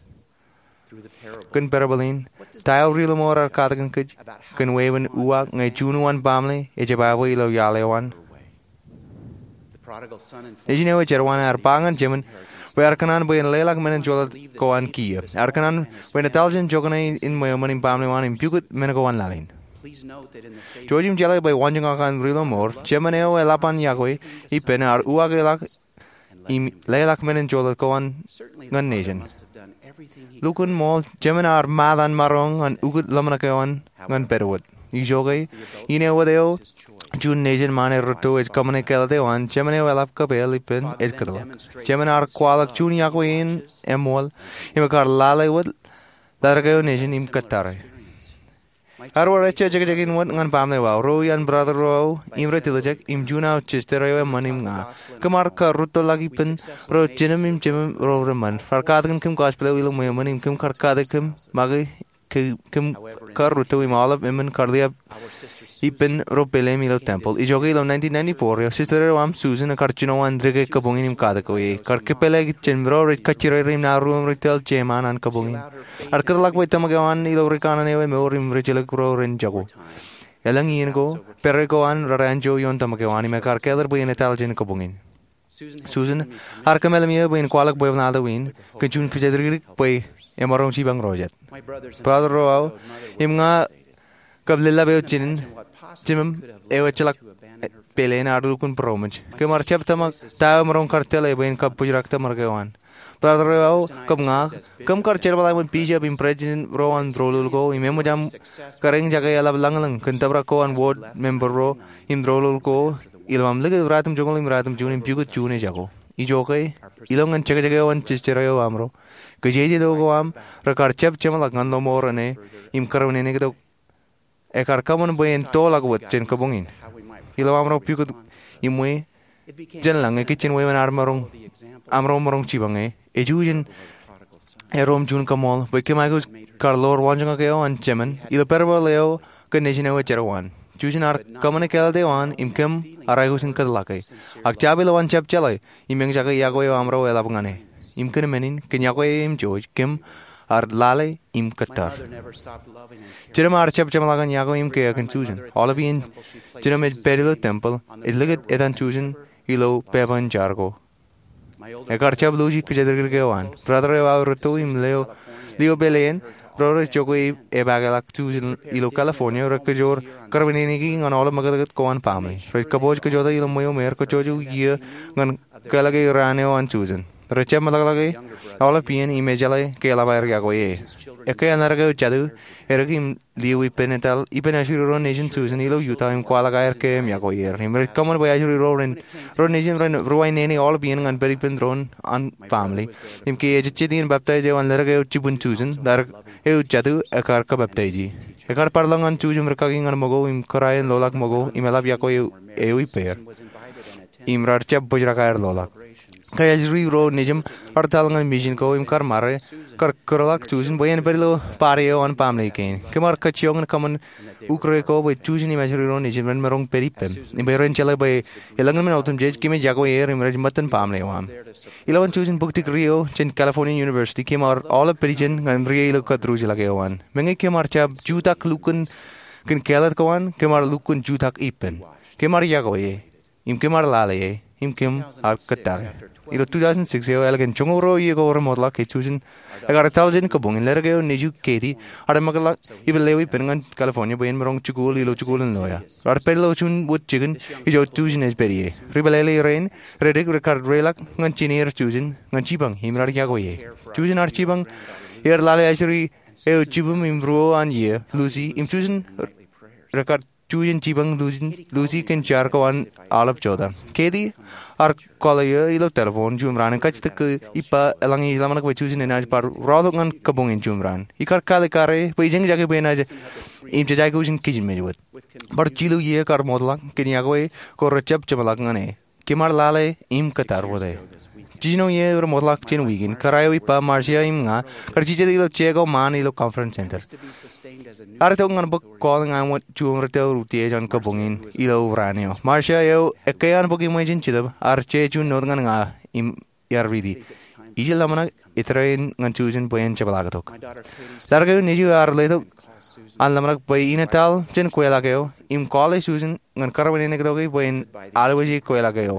Kun parabalin tayo rilo more ar katakan kuj kun weven uak ngai chunuan bamle ejabawa ilo yalewan ejine we jerwan ar pangan jemen we arkanan boyen lelak menen jolat koan kia arkanan when intelligent jogane in my manin bamle wan impukut menagowan lalin jojim jale by wanjing akan rilo more jemeneo elapan yakoi ipen ar uak elak im lelak menen jolat koan ngan nation Lukun mol jeminar madan marong an ugut lamanakawan ngan perwat. Ijogai ine wadeo jun nation mane roto ej kamane kelate wan jemane welap kabel ipin ej kadala. Jeminar kwalak jun yakoin emol imakar lalai wad laragayo nation im katare. Arwar echa jag jagin wat ngan pamne wa ro yan brother ro imre tilajak im juna chisterayo manim nga kamar ka ruto lagi pen ro jenem im jem ro reman farkadgan kim gospel wilo mo manim kim karkadakim magi kim kar ruto im all of women kardia ipen ro pelem ilo temple ijoge ilo nineteen ninety-four yo sister am Susan karchino andrege kabungin im kadako e karke pele chenbro re kachire rim na room retail cheman an kabungin arkar lak wai tamagawan ilo rekana ne we morim rechele kro ren jago elang yin go perego an ranjo yon tamagawan me kar keller boy netal jen kabungin Susan har kamel mi boy kwalak boy na dawin kachun kjedrig boy emarom chi bang rojet brother ro im nga kablilla be chinin Jimem ewa chalak pelen adul kun promaj ke mar chap tamak ta marong kartela e ben kap pujrak ta margawan brother ro kam nga kam kar cherbala mon pija bim president ro an drolul go imem jam kareng jaga yala langlang kentabra ko an ward member ro im drolul ko ilwam leg ratum jongol im ratum junim pigut june jago i jokai ilongan jaga jaga wan chisterayo amro ke jeje do go am rakar chap chamalak ngando morane im karone ne do ekar kaman boyen tolak wot chen kabungin ilo amro pikut imwe jen lang e kitchen we man armarong amro marong chibange ejujen erom jun kamol boy kemago karlor wanjanga ke on chemen ilo perbo leo condition we cherwan jujen ar kamane kelde wan imkem arago sin kadlakai ak chabilo wan chap chalai imeng jaga yago amro elabngane imken menin kenyago im joj kem ar lale im katar Jerem ar chap chamalagan yago im ke confusion all of in jerem perilo temple it liget edan chusion ilo pevan jargo ekar chap logi kjedr ke wan brother wa roto im leo leo belen brother chogo e bagalak chusion ilo California rakjor karvene gi ngan all magagat koan family red kaboj ke joda ilo moyo mer ko choju ye ngan kalage rane wan chusion Recep malagay all of pien imejale ke la bayar gago ye eke anarga chadu ergim liu ipenetal ipenashiro nation susan ilo yuta im kwala gaer ke miago yer himre common bayajuri roren ron nation ron ruwaineni all pien ngan beri pendron an family im ke ejchidin baptize wan larga chibun susan dar e chadu ekar ka baptize ekar parlangan chujum rakagin an mogo im koraen lolak mogo imelab yako e ui per im rarchap bojrakaer lolak kaya juri ro nijem artalangan mission ko im kar mare kar karlak chusin boyen perlo pareo an pamle ken kemar kachong kaman ukre ko boy chusin imajuri ro nijem men merong peripem im beren chala boy elangan men autumn jej kime jago air im raj matan pamle wan ilawan chusin buktik rio chen California University kemar all of perigen ngan rio lo kadru jala ke wan menge kemar chap juta klukun kin kelat kawan kemar lukun jutak ipen kemar yago ye im kemar lale ye im kem har katar ilo two thousand six yo elgen chungoro ye go remodla ke chusin agar thousand ko bungin lerge neju keti ada magala ibelewi pengan California boyen merong chukul ilo chukulen loya ar pelo chun wood chicken ijo tusin es berie ribelele rain redig record relak ngan chinir chusin ngan chibang himrar yago ye chusin ar chibang er lale asri e chibum imro an ye lucy im chusin record Chuyin chibang Lucy Lucy ken char kawan alap choda. Kedi ar kolaya ilo telefon jumran kach tak ipa elangi lamana ko chusin enaj par rodongan kabungin jumran. Ikar kale kare pejeng jage benaj im chajai ko jin kijin mejwat. Bar chilu ye kar modla kenya ko ko rachap chamalak ngane. Kimar lale im katar wode. Jino ye ur modla chin weekend karayo ipa marcia im nga kar chije ilo chego man ilo conference center. Ar to ngan bok calling I want chung retel rutie jan kabungin ilo ranio. Marcia yo ekayan bok imagine chidab ar che chun nod ngan nga im yar ridi. Ijil lamana itrain ngan chusin poyen chabalagatok. Largayo niju ar leto an lamana poy inatal chen kuelageo im college chusin ngan karwanene kdogi poyen alwaji kuelageo.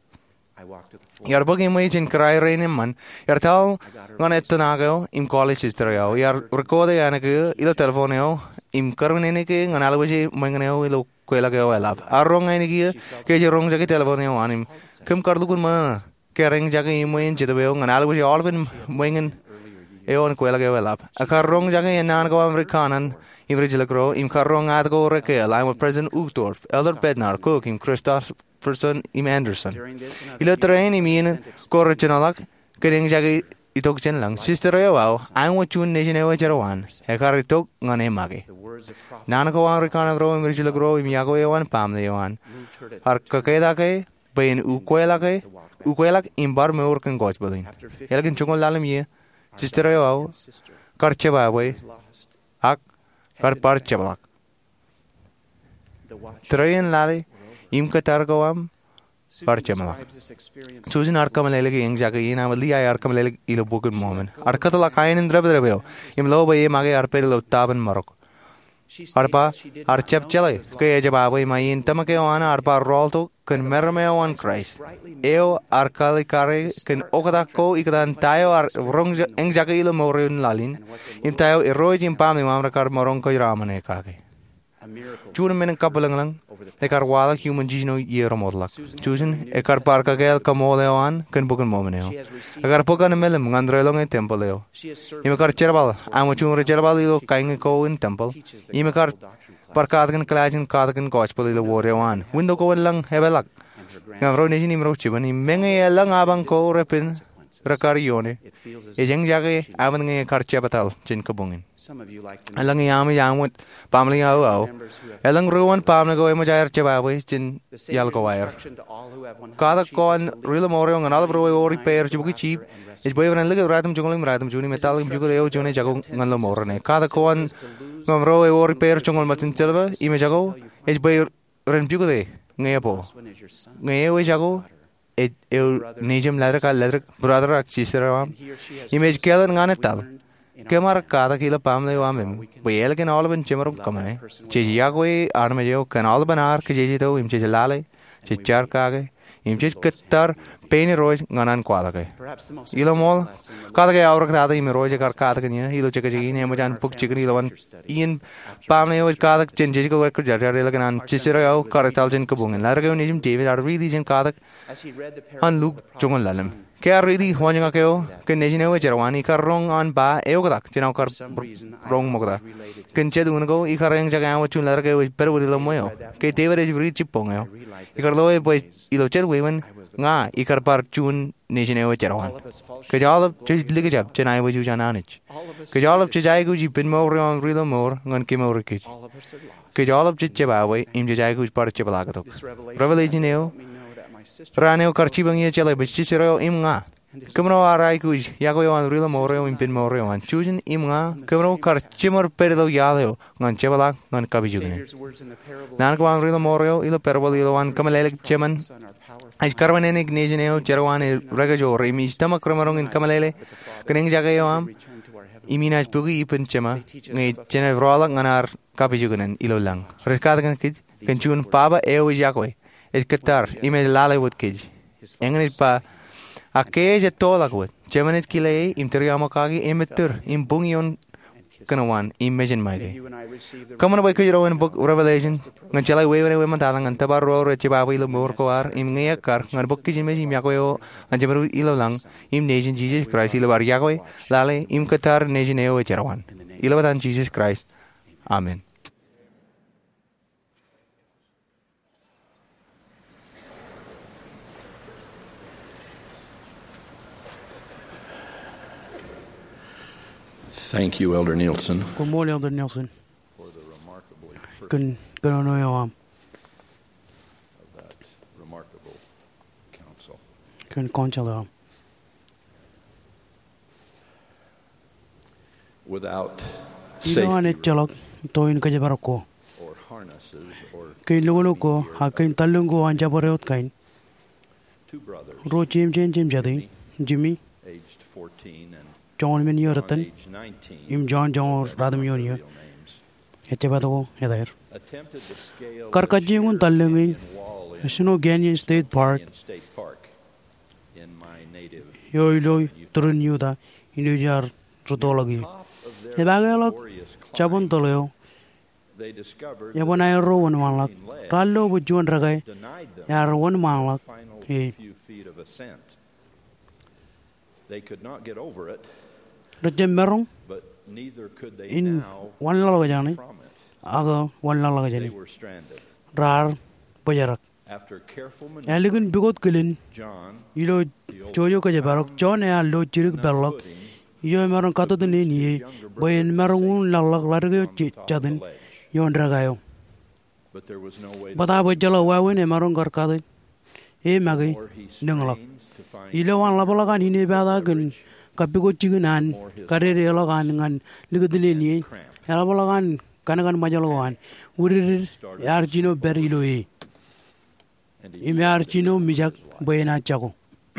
Yar bok imay chen kray reinem man yar tal ngan etanageo im college istrayao yar recorde yanake ilo telefoneo im karwanene ke ngan alwaji manganeo ilo kuelageo elab arrong ay nigi ke jerong jage telefoneo anim kem kardugun man kereng jage imay chidabeo ngan alwaji alben mangan eon kuelageo elab akarrong jage yanan ko amerikanan im rejilakro im karrong adgo reke I'm with President Uchtdorf Elder Bednar Cook im Christoph person im Anderson ilo train im in korchenalak kereng jage itok chen lang sister yo I want chun nation ewa cherawan ekar itok ngane mage nan ko amerikana ro im rejilakro im yago ewan pamne ewan har kakeda ke ben u koela ke u koela im bar me orken goch bodin elgen chungol lalim ye sister yo karcheba boy ak kar par chablak train lali im katar gawam par chablak chusin arkam lele ke eng jaga ina wali ay arkam lele ilo bogun moment arkatala kain indra bedrebo im lo baye mage arpe lo taban marok arpa archep chale ke jababo mayin tamake wana arpa rolto kan merme on Christ eo arkali kare kan okada ko ikadan tayo ar rong eng jaga ilo morin lalin im tayo eroj im pam mamra kar morong ko ramane kage chun men kapalang lang ekar wala human jino yero modlak chusin ekar parka gel kamolewan kan bukan momeneo agar pokan melem ngandrelong en templeo imekar cherbal amo chun cherbal ilo kaing ko in temple imekar parkadgan klajin kadgan gospel ilo worewan window ko lang hebelak ngavro nejin imro chiban imenge lang abang ko repin rakarione ejeng jage aman nge karche batal chin kabungin alang yam yamut pamli au au alang ruwan pamna go emo jair chebawe chin yal ko wire kada kon rilo moryo ngal bro o repair chugi chip ej boy ran leg ratum chunglim ratum chuni metal jugo eo chune jago ngalo morne kada kon ngomro o repair chungol matin chelba ime jago ej boy ran jugo de ngepo ngeo jago e eu nejem ladra ka ladra brother ak sisteram image kelan ngane tal kemar kada kila pamle wamem boyel ken alben chemarum kamane che yagoy arme jo kan alben ar ke je to im che jalale che char kage im che katar pein roj nganan kwala ke ilo mol kada ke aur kada im roj kar kada ke ni ilo che ke ni em jan puk chikni lovan in pamle jo kada chen je ko ko jar jar laganan chisira yo kar tal chen kabungen la rage ni jim david ar really jen kada an luk chungol lalem ke ar really honya ke o ke ne jine we jarwani kar rong an ba e o dak chen kar rong mogda ken che dun go i kar eng jaga o chun la rage we per wo lo moyo ke david is really chipong yo i kar lo e boy ilo che we wen nga i kar par chun ne jine we jarwan ke jalap che lig jab chen ai wo ju jananich ke jalap che jai gu ji bin mo ron rilo mor ngan ke mo rikich ke jalap che che ba we im je jai gu par che bala gatok revelation eo raneo karchi bangi chele bichi chero im nga kamro arai gu yago yo an rilo mor yo im bin mor yo an chujin im nga kamro karchi mor perdo yadeo ngan che bala ngan kabi jugne nan ko an rilo mor yo ilo perbol ilo an kamalele cheman Ais karwanene gnejene o cherwane ragajo remi stama kramarong in kamalele kring jaga yo am iminaj pugi ipin chema ngai chene vrola nganar kapijuganan ilolang rekadagan kij kenchun paba eo yakwe et katar ime lale wut kij enganit pa akeje tolak wut chemanit kile imteriamakagi imetur imbungion kanawan imagine mage kamana boy kujro in book Revelation ngan chala we we man talang an tabaro re chiba ilo mor ko ar im ngia kar ngan book kijin me im yakoyo anjemeru ilo lang im nation Jesus Christ ilo bar yakoy lale im katar nation eo cherawan ilo badan Jesus Christ amen. Thank you, Elder Nielsen. God morgen, Elder Nielsen. Kun kun no yo am. Remarkable council. Kun council. Without safety chalok toin ka jabarko. Or harnesses or Kain lolo ko ha kain talungo anja boreot kain. Two brothers. Ro Jim Jim Jim jadi Jimmy aged fourteen and John men yoratan im John John radam yoniyo hetebado hedair karkajingun tallengi Snow Canyon State Park yoilo turun yuda inujar rutologi hebagalok chabon toleo yabona ro won malak kallo bujuan ragai yar won malak he they could not get over it. Rajem merong But neither could they in now one lalaga jani aga one lalaga they jani were stranded. rar bajarak After careful elegant bigot kilin John ilo choyo ka jabarok John ya lo chirik berlok yo merong kato ni ni boyen merong lalag larga chadin yon ragayo but there was no way bata bajala wawen merong garkade e magi nenglok ilo wan labalagan ini bada gan kapigo chiginan karere lagan ngan ligudile ni labalagan kanagan majalogan urir yarjino berilo e imarjino mijak boyena chago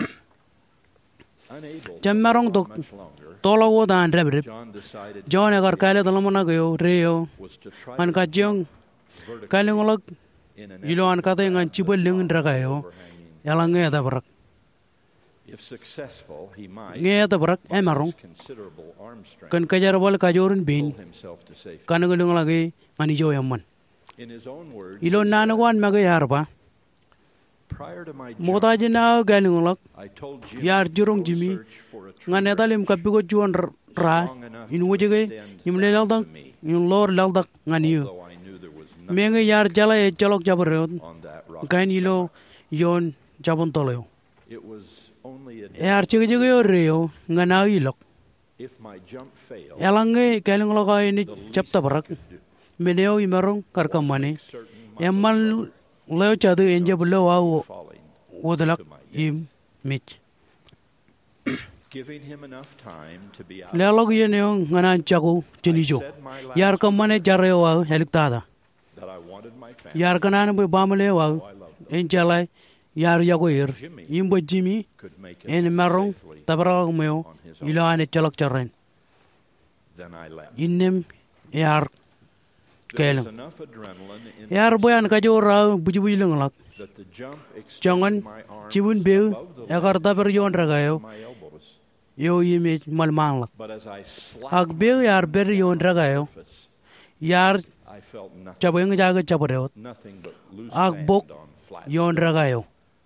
jammarong to tologo dan rebre John agar kale dalmona gayo reyo an kajong kalengolok ilo an kate ngan chibel lengan ragayo yalange ada barak if successful he might nge ada barak emarong considerable arm strength kan kajar bol kajorin bin himself to safety. kanagulung lagi mani jo yamman In his own words, ilo nanagwan maga yarba prior to my motajina galingolok I told Jim yar jurong jimi ngane dalim kapigo juan ra in wujege imle laldak in lor laldak ngani menga yar jala e cholok jabarot kain ilo yon jabon toleo it was only a yar chege chege yo reo ngana ilok if my jump failed yalange galingolok ini chapta barak meneo imarong karkamane emal leo chadu enje bulo wa wodalak im mich giving him enough time to be out. lelog yeneo ngana chago chinijo yar kamane jareo wa heliktada That I wanted my family yar kanan be bamle wa enchalai yar yago ir imbo jimi en marong tabarag meo ilane chalak charren then I left. innem yar There was keleng enough adrenaline in yar boyan kajora buji buji lenglak that the jump extended jangan my arm cibun be above the agar tabar yon ragayo my elbows. yo yime malmanglak But as I slapped ag be yar ber yon ragayo yar I felt nothing, chaboyang jaga chabareo nothing but loose ag sand bok on flat. yon ragayo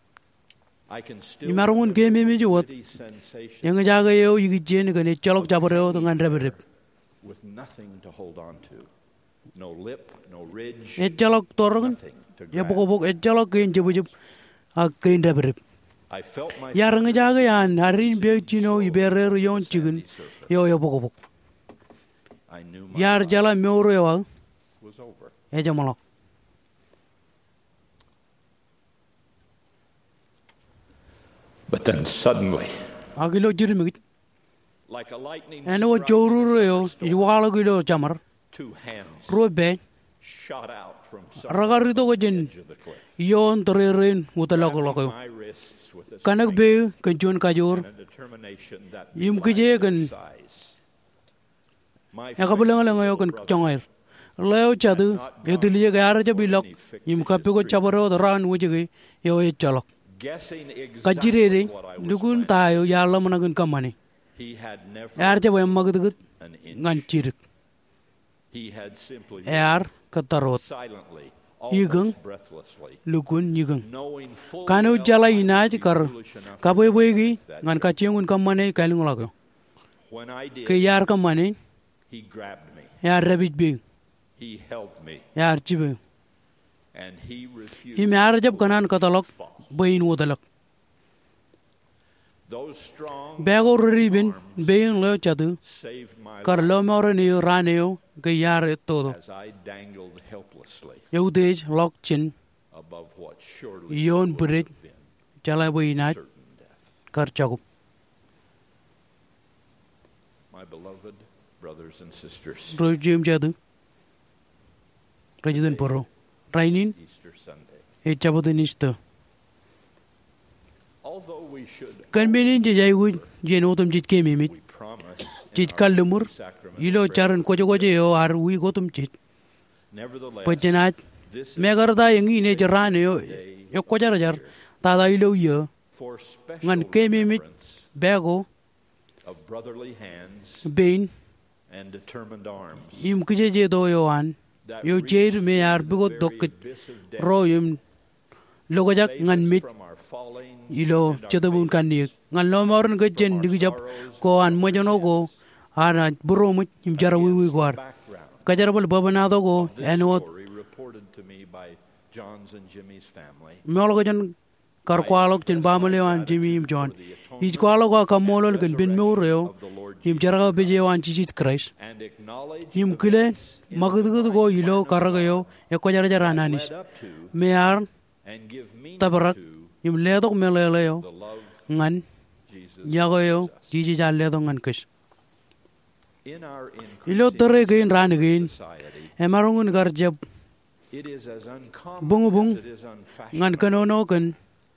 I can still imarungun game mi juwat gritty sensation yang jaga yo yigi jen gane chalok chabareo dengan reberep with nothing to hold on to. No lip, no ridge, e chalok torong nothing to ya grab. boko bok e chalok kein jebujub ag kein reberep I felt my yar nga jaga yan harin be chino iberer yon chigun yo yo boko bok I knew my yar jala meoro yo was over. e jamalok But then suddenly, agilo jirmi Like a lightning eno strike choruro yo iwala gilo chamar two hands robe shot out from some ragarito ko jen edge of the cliff. yon toreren utalak lako My wrists with a kanak be kanjon kajor and a determination that yum kije kan size. ya kabulang lang ayo kan chongair leo chadu etiliye gar cha bilok im kape ko chabaro ran wujige yo e chalok kajirere dugun tayo yalla managun kamani yar cha bayam magdugut ngan chirik yar katarot yigang lukun yigang kanu jala inaj kar kaboy boygi ngan kachengun kamane kaling lako ke yar kamane yar rabit bing yar chibe hi yar jab kanan katalok bayin wodalak bego ribin bayin lo chadu kar lo more ni raneo ke yar todo Yaudej lok chin yon bridge chala boinat kar chagup. My beloved brothers and sisters, Rojim jadu Rajdan poro Rainin e chabodinista Kan benin jai gu jenotum jit ke mimit jit kalumur ilo charan kojo kojo yo ar wi gotum jit Pachinat Megarda yang ini jaran yo yo kojar jar tada ilo yo ngan kemi mit bego bein im kije je do yo an yo jer me yar bego dokit ro yum logajak ngan mit ilo chetabun kanik ngan lo morn gajen digijap ko an mojono go ana buro mut im jarawi wi gwar Kajarabal Babanado go and what Mologan Karqualok and Bamaleo and Jimmy John. Each Qualoga Camolo can bin Mureo, him Jaraga Bijo and Chichit Christ. Him Kile, Magadugo Yilo, Caragayo, Equajarananis. Mayar Tabarak, him Ledo Meleo, Nan Yagoyo, Gigi Ledon and Kish. Ilo tere gain ran again. Emarungun garjab. Bungu bung. Ngan kanono kan.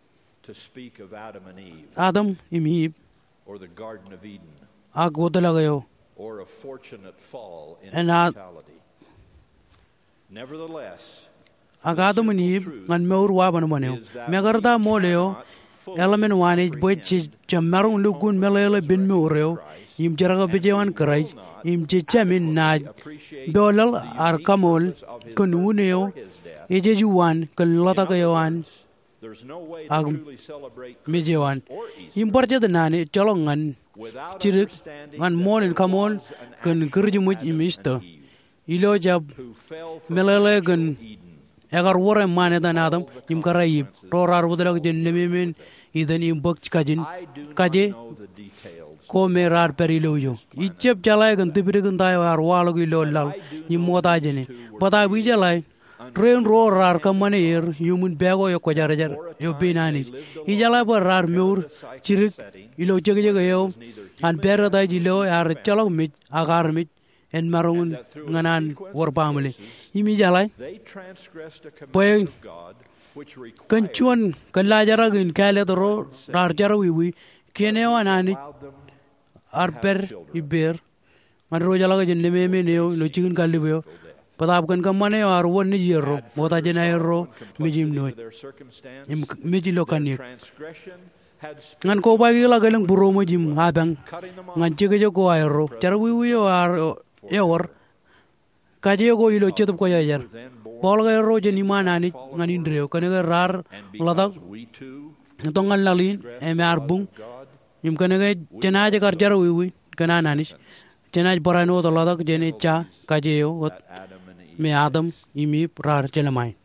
Adam imhib. Or the Garden of Eden. Agotalagayo. Or a fortunate fall in mortality. Nevertheless. Agadam imhib ngan meur waban maneo. Megarda moleo. Element wanage boy chamarung lukun melele bin meureo. Im jaraga bejewan karai im chechamin naj dolal ar kamol kununeo ejejuan kalata kayawan ag mejewan im parjad nane cholongan chirik ngan monin kamol kun kurjumuj imista ilo jab melele gun agar wore mane dan adam im karai rorar budrak jennemen idan im bak kajin kaje ko merar periloyo ichep jalai gan tibrigun tayo ar walogi lolal imota jene pata bi jalai train ro rar kamane er human bego yo kojarajar yo binani i jalai par rar meur chirik ilo jege jege yo an pera dai jilo ar chalok mit agar mit en marungun nganan war pamle imi jalai poy kanchuan kalajara gin kale ro rar jarawi wi kene wanani arper iber man roja laga jen leme me neo lo chigun kalibyo padap kan kamane ar won ni yero mota jenairo mijim no im mijilo kanik ngan ko ba gila galang buro mojim habang ngan chege jo ko ayro charwi wi ar yor kaje go ilo chetup ko yajar bolga ro jen imana ni ngan indreo kanega rar ladak tongal lalin em arbung im kanega jenaje kar jarwi wi kanananis jenaj borano to ladak jene cha kajeo ot me adam imi rar chelamai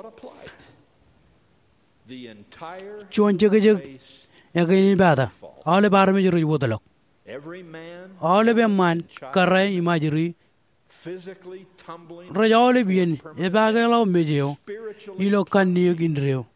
chuan chege jeg yakini bada ale bar me juru bodalok ale be man karai imajiri rajale bien e bagalo mejeo ilo kanni gindreo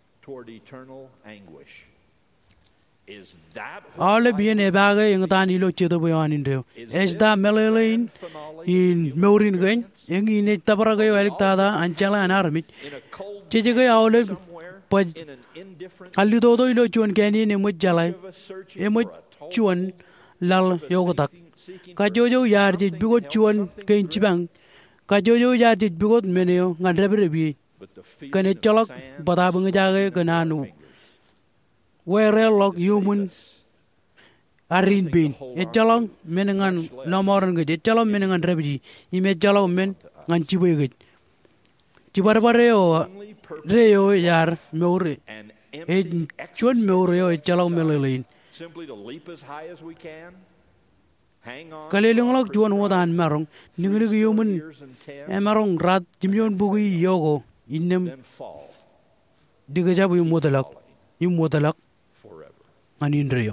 ale bien e baga ingtan ilo chedo boyan indreo es da melelein in meurin gain engi ne tabaraga eliktada anchala anarmit chejege ale paj alli do do ilo chuan kani ne mujjalai e muj chuan lal yogotak ka jojo yar je bigot chuan kein chibang ka jojo yar je bigot meneo ngan rebre bi kane cholok bata bang jage kananu where lok human arin bin e cholong menengan nomoran ge cholong menengan rebi ime cholong men ngan chiboy ge chibar bareo reo yar meure e chuan meure e cholong melelin simply to leap as high as we can. Kalelong lok juan wadan marong ningni human e marong rat jimyon bugi yogo innem diga jabu yu modalak yu modalak anin reo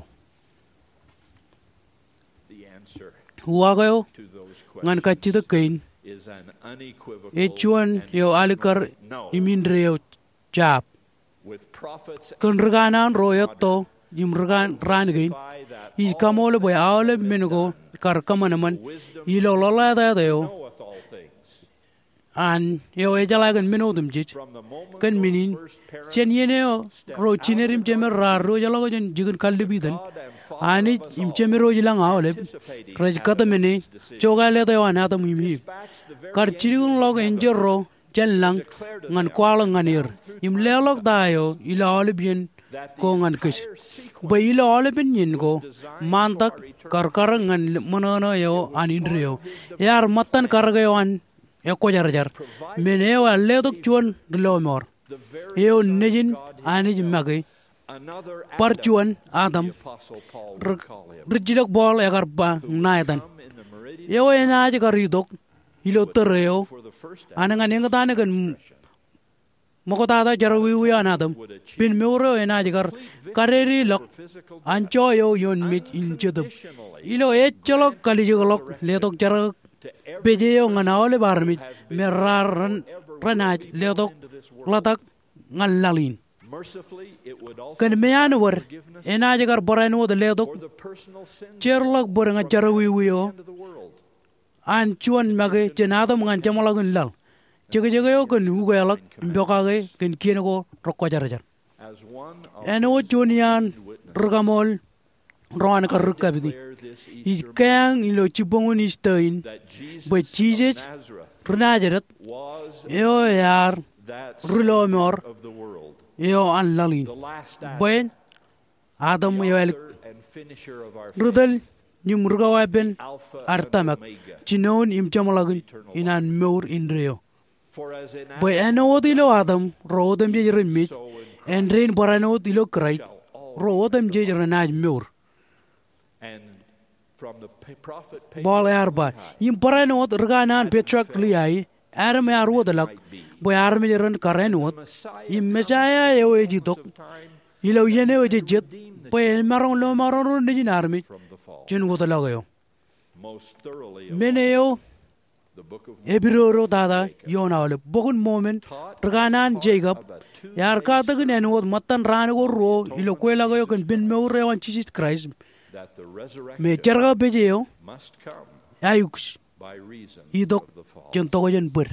huagayo ngan kachita kain e chuan yo alikar imin reo chap kunrganan royotto Jimragan ran again. He's come all the way out of Minago, Karkamanaman, Ilolola there. And yo ejalagan minodum jit. Can meaning, Chenyeneo, Rochinerim Jemera, Rojalagan, Jigan Kaldibidan, and it in Chemerojilang Olive, Rajkatamini, Chogaleta and Adam Mimi. Karchilun log in Jero, Jellang, and Kualanganir, Im Lelok Dio, Ila Olivian. Kong and Kish. By ilo olipin yin go, mantak, karkarang and monono yo and indrio. Yar matan kargayo and Ekojarjar. Meneo a ledok chuan glomor. Eo nijin anij magi. Parchuan Adam. Bridgilok ball agarba naidan. Eo enajikaridok. Ilo terreo. Ananganingatanegan. Mokotada jarawi anadam bin muro enajigar kareri lok anchoyo yon mit inchudum ilo echolok kalijolok letok jarak pejeyo nganaole barmit meraran ranaj letok latak ngalalin kan meyanwar enajigar borano de letok cherlok boranga jarawi wiyo anchuan mage jenadam nganchamolagun lal Jaga jaga yo kan hugalak mbokage kan kieno rokko jarajar. Eno junian rugamol roan karukabidi. Ikang ilo chibongun istain, but Jesus Runajarat yo yar rulomor yo anlalin. When Adam yo el rudal nyumrugawaben artamak chinon imchamalagun inan mur indrio. By ano dilo Adam, road them jajarin meat, and rain borano dilo cry, road them jajaranaj mur. Ball arba, imporano raganan petrak liai, arme arwodalak, by armajaran karanot, im messiah eoejitok, ilo yene jet, by maron lo maron in army, Jun wotalago. Meneo. Ebiroro dada yonawle bogun moment raganan Jacob yar ka tagun enod matan ranago ro ilo kwela go kan bin meure wan Jesus Christ me charga bejeo ayux idok jonto jen bur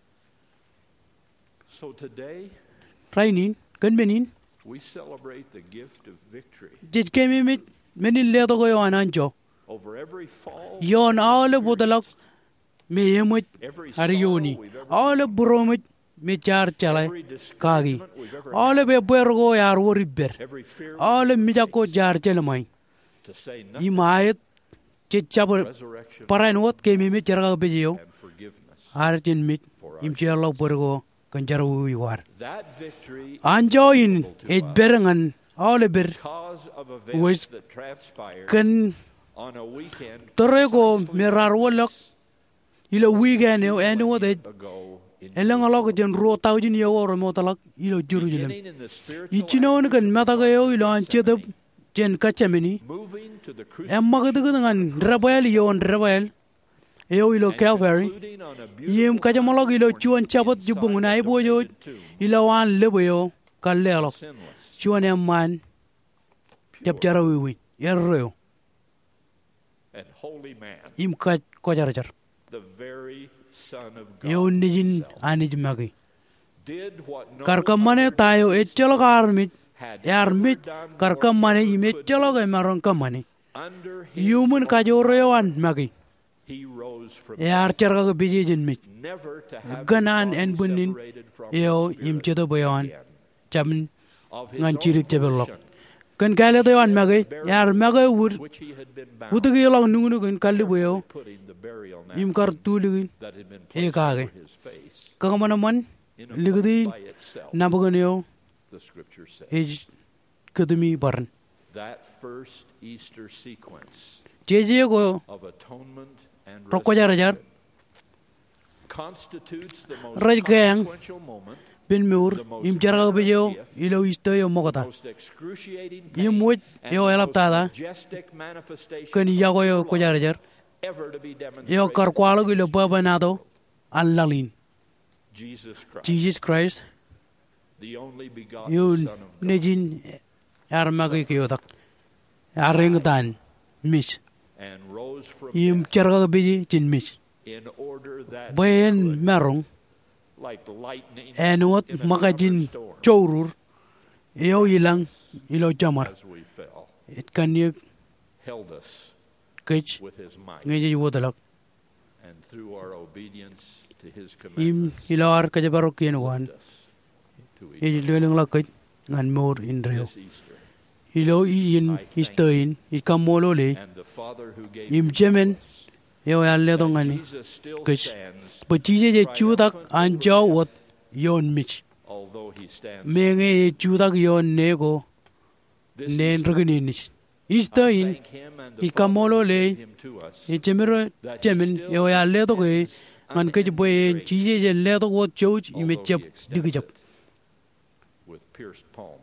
so today rainin kan benin we celebrate the gift of victory jij kemi mit menin ledo go ananjo over every fall yon awle bodalak me yemut arioni all bromit me char chala kagi all be bergo yar woribber all mijako jar chelmai imayet chichab paranot ke me charga bejo arjin mit imchelo bergo kanjaru war anjoin et berangan all ber was kan torego merar wolok ilo weekend yo eno de elang alok jen ro taujin yo or motalak ilo jurujilem ichinon kan mataga yo ilo anche de jen kachamini emma gudungan rabael yo on rabael yo ilo Calvary yem kachamolog ilo chuan chabot jubungunai boyo ilo an leboyo kallelok chuan emman jabjarawi yerro and holy man im ka kojarajar the very son of God yo nijin anij magi karkamane tayo echolo garmit yarmit karkamane imecholo ga maron kamane Human kajoroyan magi. Yar charga bijijin mit. Ganan en bunin yo im chedo boyan chamin ngan chirik chebelok. Kan kala to an magi yar magi wood utugi long nungunu kan kalli boyo im kar tulugin e kage. Kagamana man ligdi nabaganyo ej kadumi baran. That first Easter sequence Jeje go of atonement and rokojar constitutes the most Rajgang consequential moment, bin mur im jarga bejo ilo isto yo mogata. most excruciating Im muj yo elaptada majestic manifestation kan yago yo kojar ever to be demonstrated. yo karkwalo gilo babanado allalin. Jesus Christ, Jesus Christ the only begotten yun Son of God, nejin armagi kyotak arengtan mis and rose from im death jarga beji chin mis in order that bayan merong like lightning enot in a makajin summer storm, chorur yo ilang ilo jamar as we fell, it kan ye held us kech with his might, ngeji wodalak and through our obedience to his im commandments, ilar kajabaro kienwan us to ye leleng lakaj ngan mor indreo this Easter. ilo yin istoin ikamolo le And the Father who gave im him jemen to us, yo yalle that dongani Jesus still kech stands, pachije je chudak anjaw wat yon mich although he stands. menge ye chudak yon nego This nen Easter, rgninis I istoin thank him and the ikamolo Father who le gave him to us, e chemero chemen yo yalle do ge ngan kech boye chije je le do wat chouch ime although chep he extends digijap it with pierced palms,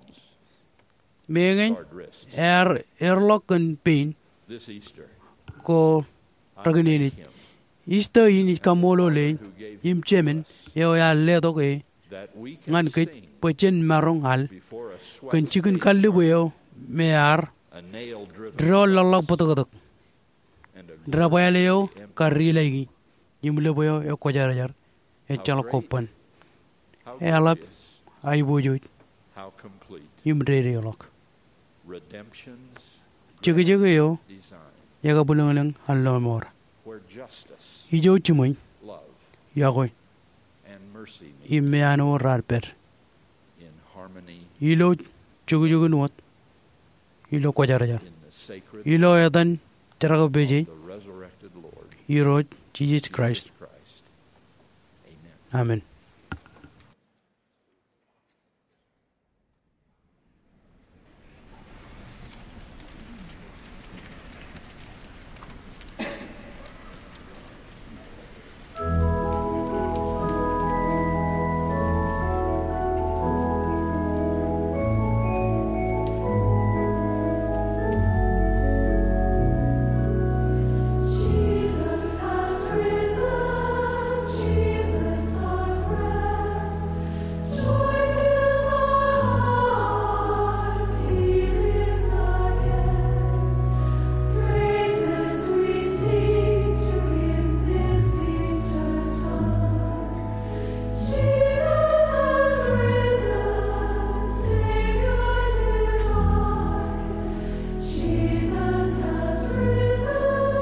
menge scarred wrists. er erlokken pain This Easter, ko I rgninis thank him istoin ikamolo le who gave im him to chemen us, yo yalle do ge that we can ngan kech sing pachen marong hal before a sweat kan chicken stain, kalli boyo me ar a nail driven dro lalak potokodok and a drabayale yo gloriously empty. karri lagi yimle boyo yo kojar jar e chalo kopan How e alap glorious, ay bojo how complete yimre re lok redemption's chege chege yo design, yaga bulungang hallo mor where justice, ijo chimoy love, yagoy and mercy meet imme ano rarper in harmony ilo chugu chugu nuot ilo kojar jar in the sacred ilo yadan charago beje the resurrected Lord iro Jesus Christ. Christ. Amen. Amen. Jesus has risen, Jesus our friend. Joy fills our hearts, He lives again. Praises we sing to Him this Easter time. Jesus has risen, Savior divine. Jesus has risen.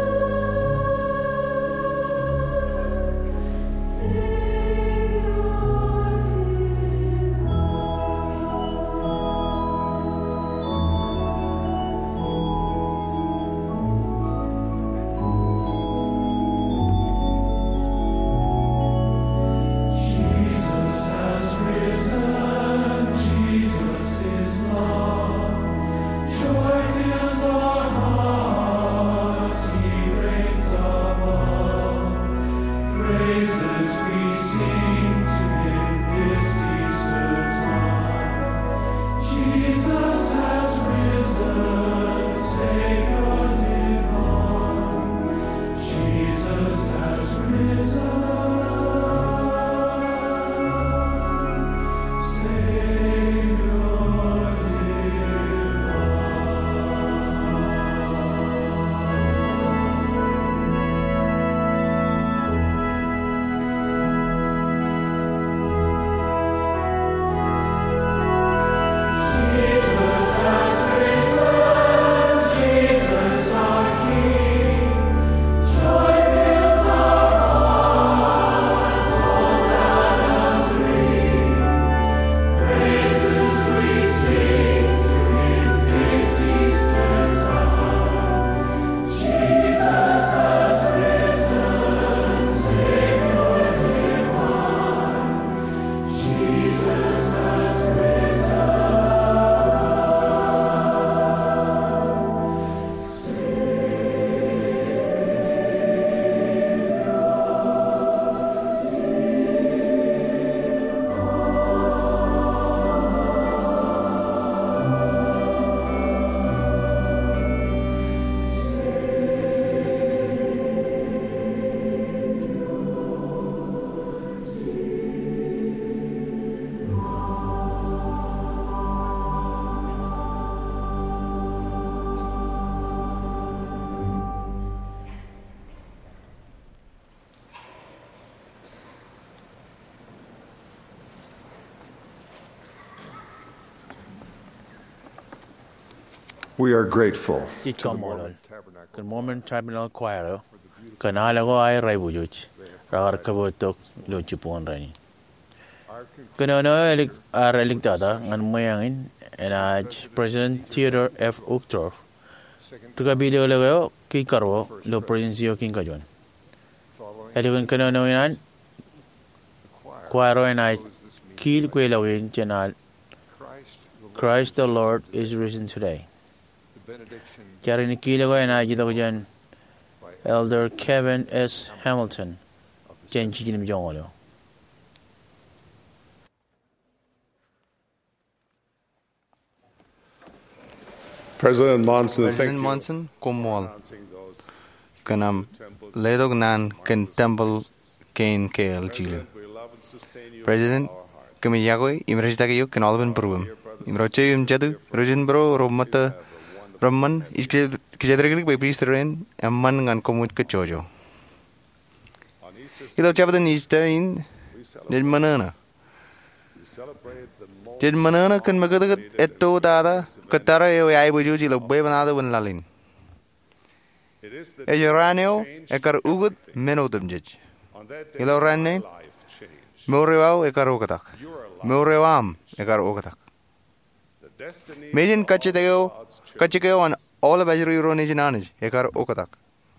Jesus has risen, Jesus is love. Joy fills our hearts, He reigns above. Praises we sing to Him this Easter time. Jesus has risen, Savior divine. Jesus has risen. Jesus has risen, Jesus We are grateful Chich Komolol. Kan Mormon Tribunal Choir. Kanalago ay Raibujuch. Ragar Kabotok Luchipon Rani. Kanono are electada and Mayangin and Aj President Theodore F. Uchtdorf. Tukabilo Lego, Kikaro, Lo Provincia Kinkajon. Eleven Kanono in Choir and I kill Quelawin General. Christ the Lord is risen today. Karin Kilago and I Jidojan Elder Kevin S. Hamilton. Jen Chijim Jongolo. President Monson, President Monson, Komwal. Kanam Ledog Nan Ken Temple Kane K L Chile. President Kamiyagoi, Imrejtagayo, Ken Alban Bruum. Imrochim Jadu, Rujenbro, Romata, Roman, Iskidrig by Priesterin, and Man and Komut Kachojo. Ilo Chabadan Easter in Jed Manana. Jed Manana can Magagat Eto Dada, Katara, I would usually obey another one Lalin. Ejoranio, Ekar Ugut, Menodum Judge. Ilo Rane, Moreo, Ekar Okatak. Moreoam, Ekar Okatak. Majin Kachiteo, Kachikeo, and all of Ajari Ronijinanij, Ekar Okatak.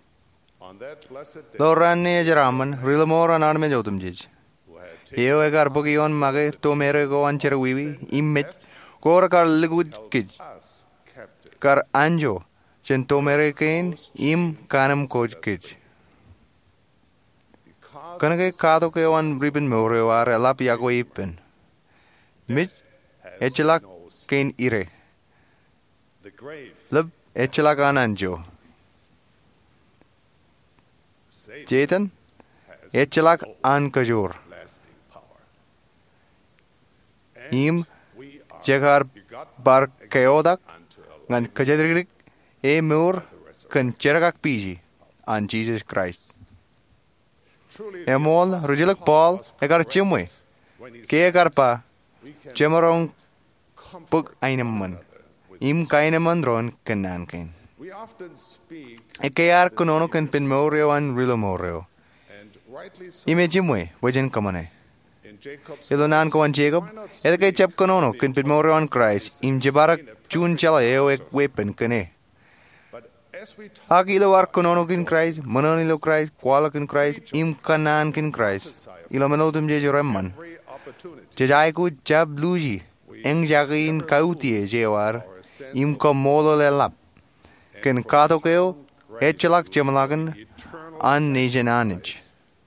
Lorane Jaraman, Rilamore and Armejotum Judge. Eo Ekar Bogion Mage, Tomerego and Cheruivi, Image, Korakar Liquid Kid. Kar Anjo, Centomere Kane, Im Kanam Coach Kid. Kanake Kadoke on Ribbon Moreo are a Lapiago Ipen. Mit Echelak Kane Ire. Lub Echelak Ananjo. Jatan Echelak An Kajur. Im Jagar Bar Kayodak and Kajadrik E Mur Kan Cheragak Piji and Jesus Christ. Emol Rujilak Paul Egar Chimwe Ke Garpa Chemarong Pug Aineman Im Kaineman Ron Kanankin. Ekar Konono can pin Morio and Rilomorio. Imagimwe, Wajan Kamane. Ilonan Koan Jacob, Elke Chap Konono can pin Morio on Christ, Im Jabarak Chun Chala Eoek weapon Kane. Akilo Arkonono kin Christ, Mononilo Christ, Kuala kin Christ, Im Kanan kin Christ, Ilomanotum Jejoreman. Jajaiku Jab Luji, Eng Jagin Kautie Jewar, Im Komolo Lelap. Ken Katokeo, Echelak Jemalagan, An Najananich.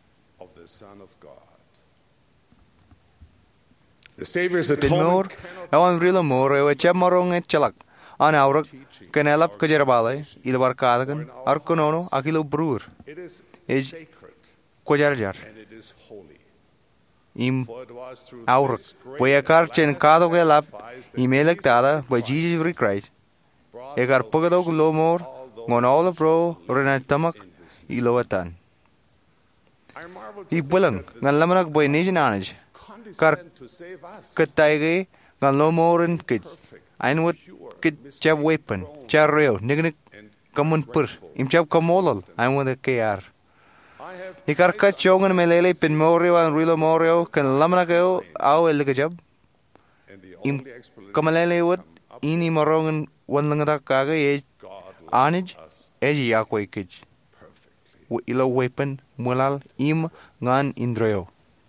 The Savior's atonement. Awan Rilo More, a Chamarong Echelak, An Aurak, Canelap Kajarabale, Ilvar Kadagan, Arkonono, Akilo Brewer. It is sacred. Kojarjar. And it is holy. Im Aurak, Boyakar Chen Kadogelap, Imelek Tada, by Jesus Christ. Egar Pogadog Lomor, Monola Pro, Renatamak, Iloatan. Ibulang, Nalamanak by Najananich. Kar Kataige, Nalomoran Kid. I know what Kid Chab weapon, Charreo, Nignic, Common Pur, Imchab Comolol, I want a K R. Ikar Kachong and Melele, Pinmorio and Rilo Morio, can Lamanako, Ow Eligajab. Im Kamalele wood, Ini Morongan, one Langataka, Anij, Eji Yakwe Kij. Ilo weapon, Mulal, Im, Gan Indreo.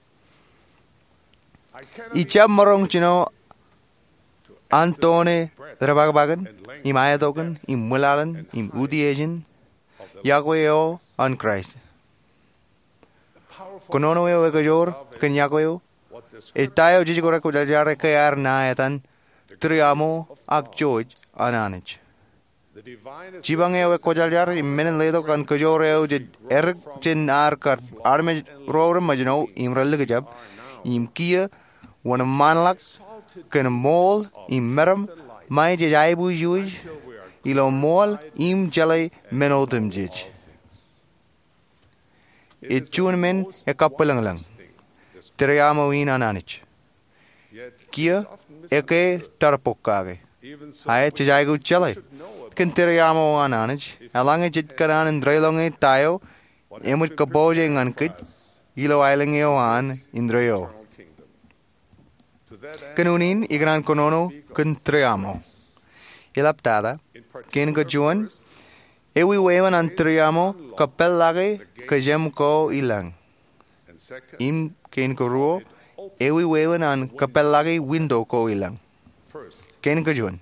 Ichab Morong Chino Antone, Rabagabagan, Im Ayadogan, Im Mulalan, Im Udiajan, Yagueo, on Christ. Konono Egajor, Kenyagweo, Etayo Jigorako Jare Kayar Nayatan, Triamo, Ak George, Ananich. Chibangeo Kojajar, Im Meneledo, and Kajoreo, Eric Chin Arkar, Army Roar Majino, Im Religajab, Im Kia, one of Manlak, Can Mol, Im Meram, My Jaibu Juj, Ilo Mol, Im Jale, Menotum Jij. It tune men a couple lang. Triamo in Ananich. Kia, Eke Tarapokage, Ayat Jago Chile. Kintiriamo ananage, along a jit karan and drailong a tayo, emut kabojing unkit, ilo isling an in dreo. Kanunin, igran konono, kuntriamo. Ilaptada, kin gajuan, ewi wavan antriamo, kapel lage, kajem ko ilang. Im kin koruo, ewi wavan an kapel lage window ko ilang. Kin gajuan.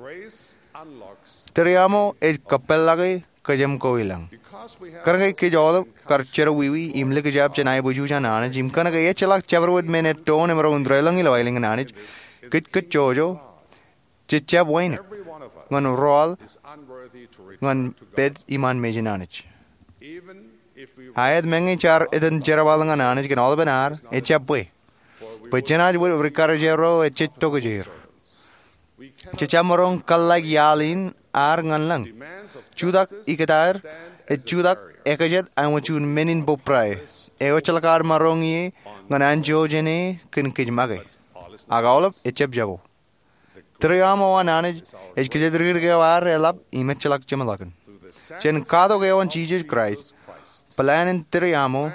Triamo e kapel lage, kajem ko ilang. Karga ke jolo karchero wiwi imle ke jab chanai buju janana jim kana ke chalak chaverwood mene tone emro undrelang ilo iling nanage kit kit jojo chicha wine ngan roll ngan bed iman mejinanage ayad mengi char eden jerawalang nanage gen all benar e chabwe pachanaj would ricarjero e chitto gejir chicha morong kallag yalin ar ngan lang chudak ikatar et chudak ekajet anwachun menin boprai eo chalakar marongi ngananjo jene kin kijmage agawlap echep jago triamo ananaj echkejedrir ge war elap imet chalak chamalakan chen kado ge on Jesus Christ plan in triamo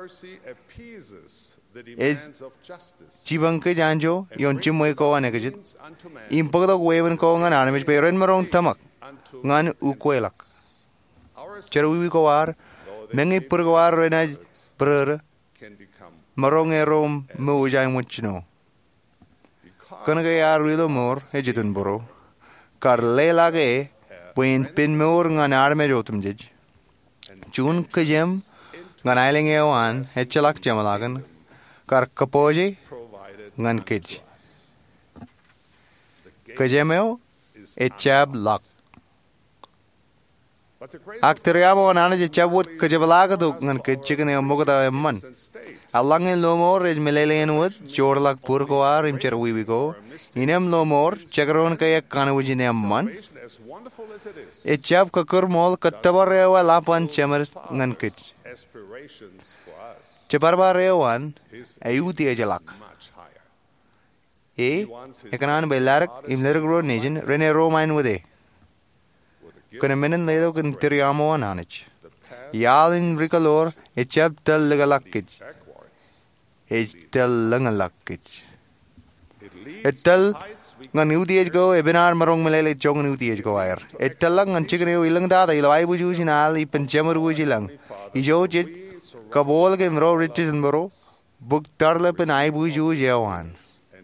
es chibang ke janjo yon chimoy ko anekajet impagdo weven ko ngananaj peren marong tamak ngan ukwelak Cheruwi ko war, mengi purgawar rena brr, marong erom mujang muchno. Kanagay arwilo mor, ejitun boro. Kar lelage, when pin mor ngan arme jotum jij. Chun kajem, ngan ailing ewan, hechalak jamalagan, kar kapoji, ngan kij. Kajemeo, echab lak. Actoriamo ananaj chabut kajabalaga to ngan kitchicken e mogada man. Along in Lomor is Milalian wood, Jorlak Purgoar in Cherwigo, inem Lomor, Chagaron Kayak Kanawujin man. A chap kakurmol Katabareva Lapan Chamber ngan kit. Chabarbarewan, a Uti Ajalak. A, Ekanan by Larak, in Lergro Nation, Rene Romine with a. Kuna menen ledo kun tiriamo ananich. Yal in ricalor, a chap tel legalakich. A tel langalakich. A tel ngan udiage go, a benar marong malele chong and udiage go air. A telang and chicken ilang data, ilai bujus in ali, penchamer wujilang. Ijojit, kabol and raw riches and boro, book tarlap and I buju jawan.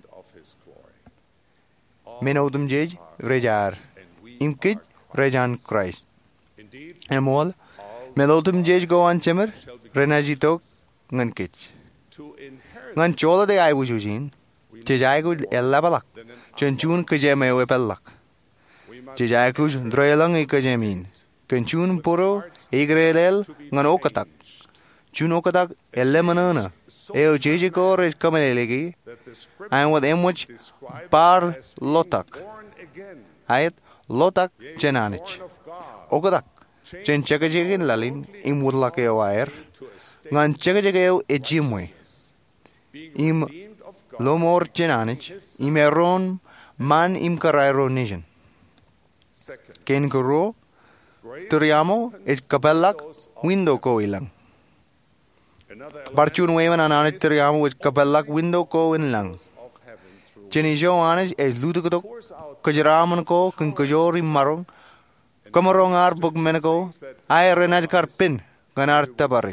Menotum jej, rejar. Imkid. Rejan Christ. Emol, Melotum Jej go on Chimmer, Renajito, Nankich. Nan chola de I was using, Tijago elabalak, Chenchun Kajame wepelak. Tijakus drelang e Kajamin, Kenchun puro, Egrel, Nanokatak. Chunokatak, Elemanana, Eo Jejiko is Kamelegi, and with Emwich Bar Lotak. Ayat. Lotak Chenanich. Okadak. Chen Chekajigin Lalin, im Woodlakeo air. Ngan Chekajageo e Jimwe. Im Lomor Chenanich, im Eron man im Carairo nation. Ken Kuro, Turiamo is Capellak, window ko ilang. Barchun Waven and Turiamo is Capellak, window ko in lang. Chenijo anaj es ludukatok, kajaraman ko, kun kajori marong, kamarong ar bug menako, ay renaj karpin, ganar tabari.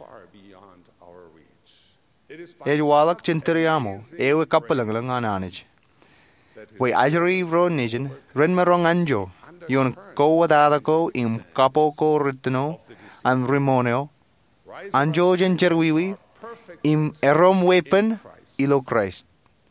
Ej walak chinteriamo, ewe kapalang lang ananaj. We ajari ro nation, ren marong anjo, yon ko wadada ko, im kapo ko ritno, an rimoneo, anjo jencherwiwi, im erom weapon, ilo Christ.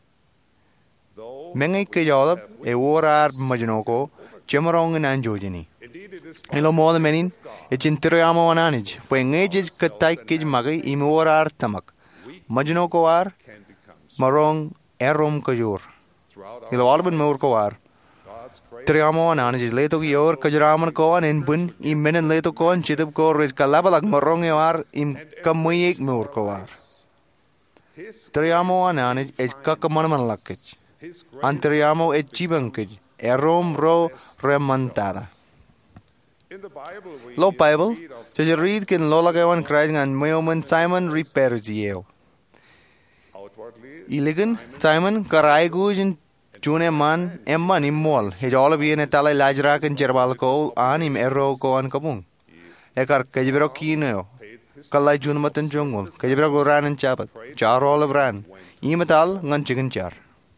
Mengai kejolap e worar majanoko chemarong in anjojini. Ilo mo the menin e chintriamo ananij. When ages katai kij magi im worar tamak. Majanoko ar marong erom kajur. Ilo alban murko ar. Triamo ananij leto yor kajraman ko an in bun im menen leto ko an chitub ko rich kalabalak marong ar im kamuyik murko ar. Triamo ananij e kakaman lakich. Anteriamo e chibankij, erom ro remontada. Lo Bible, je je read kin lola gawan krijgen aan meomen Simon reperzieo. Iligan Simon karai gujen june man emman immol. Hij alle bien et alle lajraken jerbal ko an im erro ko an kabung. Ekar kejbero kineo. Kalai jun matan jungul. Kejbero goran en chapat. Char all bran. Imetal ngan chicken char.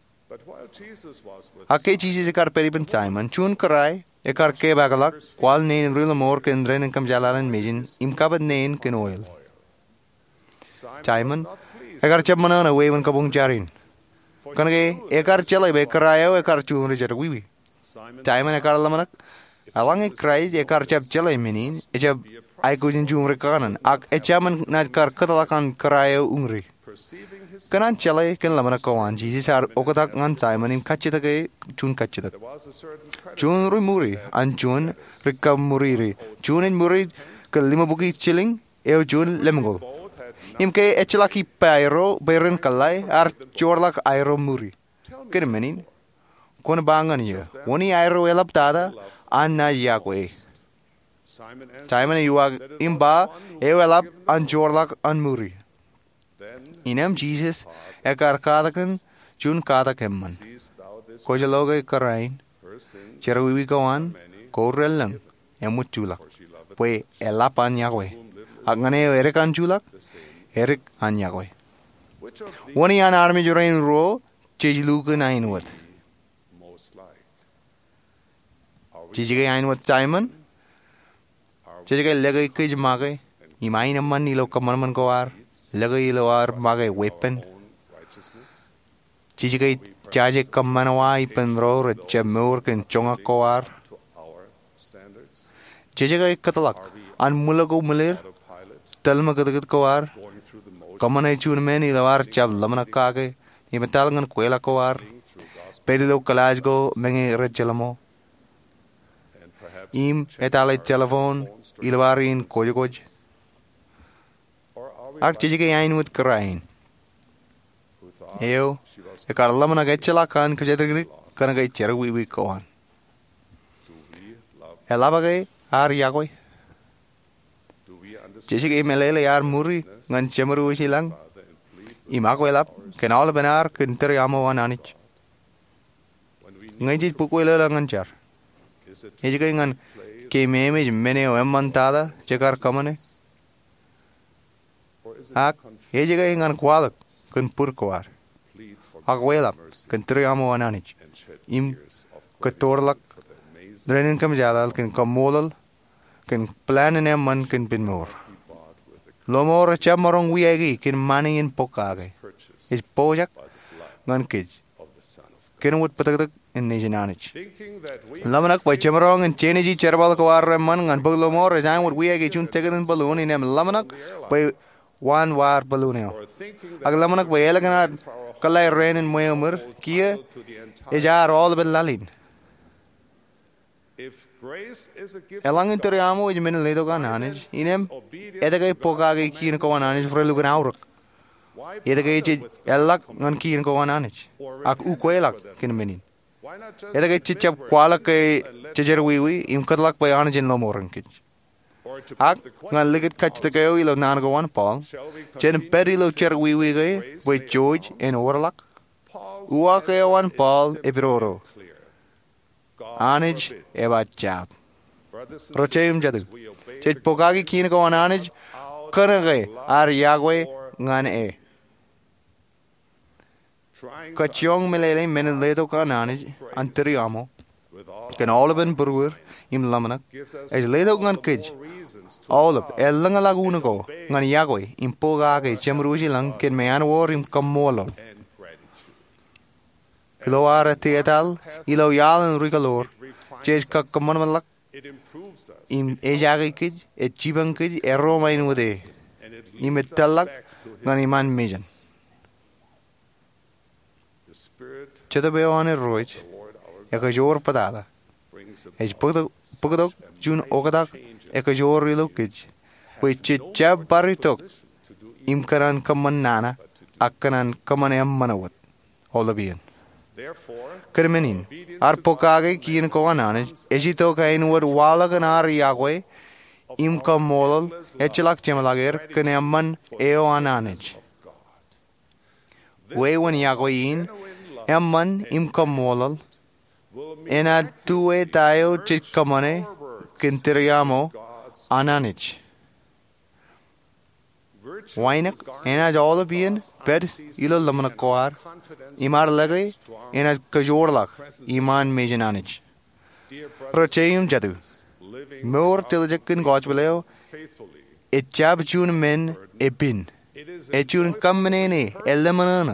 Akke Jesus ekar periben Simon chun karai ekar ke bagalak kwal nein rila mor ken dren kam jalalan mejin im kabat nein ken oil. Simon ekar chapmana na wewen kabung charin. Kanage ekar chalai be karayo ekar chun rijar wiwi. Simon ekar lamanak alang ekrai ekar chap chalai menin echab ai kujin chun rekanan ak echaman na kar katalakan karayo ungri. Kanan chalai ken lamana kawan Jesus ar okatak ngan Simon im kachitake chun kachitak. Chun rui muri an chun rikam muriri. Chun in muri ke lima buki chilling eo chun lemgol. Im ke echlaki pairo beren kalai ar chorlak airo muri. Ken menin kon bangan ye. Woni airo elap tada an na yakwe. Simon yuag imba eo elap an chorlak an muri. Inem Jesus ekar kadakan chun kadak hemman. Koja loga karain cherawi kawan korrelang emut chulak. Pue elap an yakwe. Agane erik an chulak erik an yakwe. Wani an army jurain ro chejluka nain wat. Chijiga ain wat Simon. Chijiga legay kaj magay. Imain amman nilo kamarman kawar. Lagay lawar magay weapon. Chichigay chaje kamanawa ipenro recha mur ken chonga kawar. Chichigay katalak an mulago mulir talma kadagat kawar. Kamanay chun men ilawar chab lamana kage imetalangan kwela kawar. Pedilo kalajgo mengi rechalamo. Im etalay telephone ilawarin kojokoj. Ak chichige ain with karain. Eo, ekar lamana gechala kan kajedri kanagay cherwi wi koan. Elabagay ar yagoy. Chichige melele ar muri ngan chemru silang. Imako elap kenal benar kenteri amo wananich. Ngajit puku elala ngan char. Ejige ngan ke meme meneo emmantada chekar kamane. Ak ejega ngan kwalak kun purkwar. Ak welap kun triamo ananich. Im katorlak drenin kam jalal kun kamolal kun planen emman kun pinmor. Lomor chamarong wiegi kun mani in pokage. Is pojak ngan kij. Kun wut patagdak in nejananich. Lamanak by chamarong and cheneji cherbal kwar emman ngan buglomor jain wut wiegi chun tegan balloon in em lamanak by one war ballooneo. Aglamanak by elegant kalai rain in moyomur kia ejar all ben lalin. Elang interiamo is min ledo gananage inem edagay pokage kien ko ananage for lugan aurak. Edagay elak ngan kien ko ananage. Ak ukwelak kin menin. Edagay chichap kwalak kay chijerwiwi im kadlak by anajin lomoran kich. Ak ngan ligit kach the gayo ilo nanago Paul. Chen perilo cherwi wige with George and Orlak. Uake one Paul epiroro. Anage eba chap. Rocheum jadu. Chet pokagi kinako anage. Kanage ar yagwe ngan e. Kachong melele meneleto kananage anteriamo. Can all of ben brewer im lamanak. As ledo ngan kij. All of elang lagunago ngan yagwe im pogage chemruji lang ken mean war im kamolon. Ilo ara teatal ilo yal en rigalor. Ches ka kamanmalak im ejage kij e chibang kij e roma in wade. Im etalak ngan iman mejan. Chetabe ane roich ekajor padada. Ej pugdok pugdok jun ogadak ekajor rilokij. Which chab baritok im karan kaman nana akanan kaman em manawat. All the bien. Kermenin, ar pokage kien ko ananage, ejito kain word walagan ar Yahweh, im kam molal, echelak chemalager, keneman eo ananage. We when Yahweh in, emman im kam molal, ena tue tayo chit kamane, kinteriamo ananage. Wainak, ena jolabian, bed, ilo lamanakoar, imar lagay, ena kajorlak, iman mejananage. Rocheum jadu. More tiljakin gojbaleo, et jab jun men e bin. Et jun kamene, elemanana.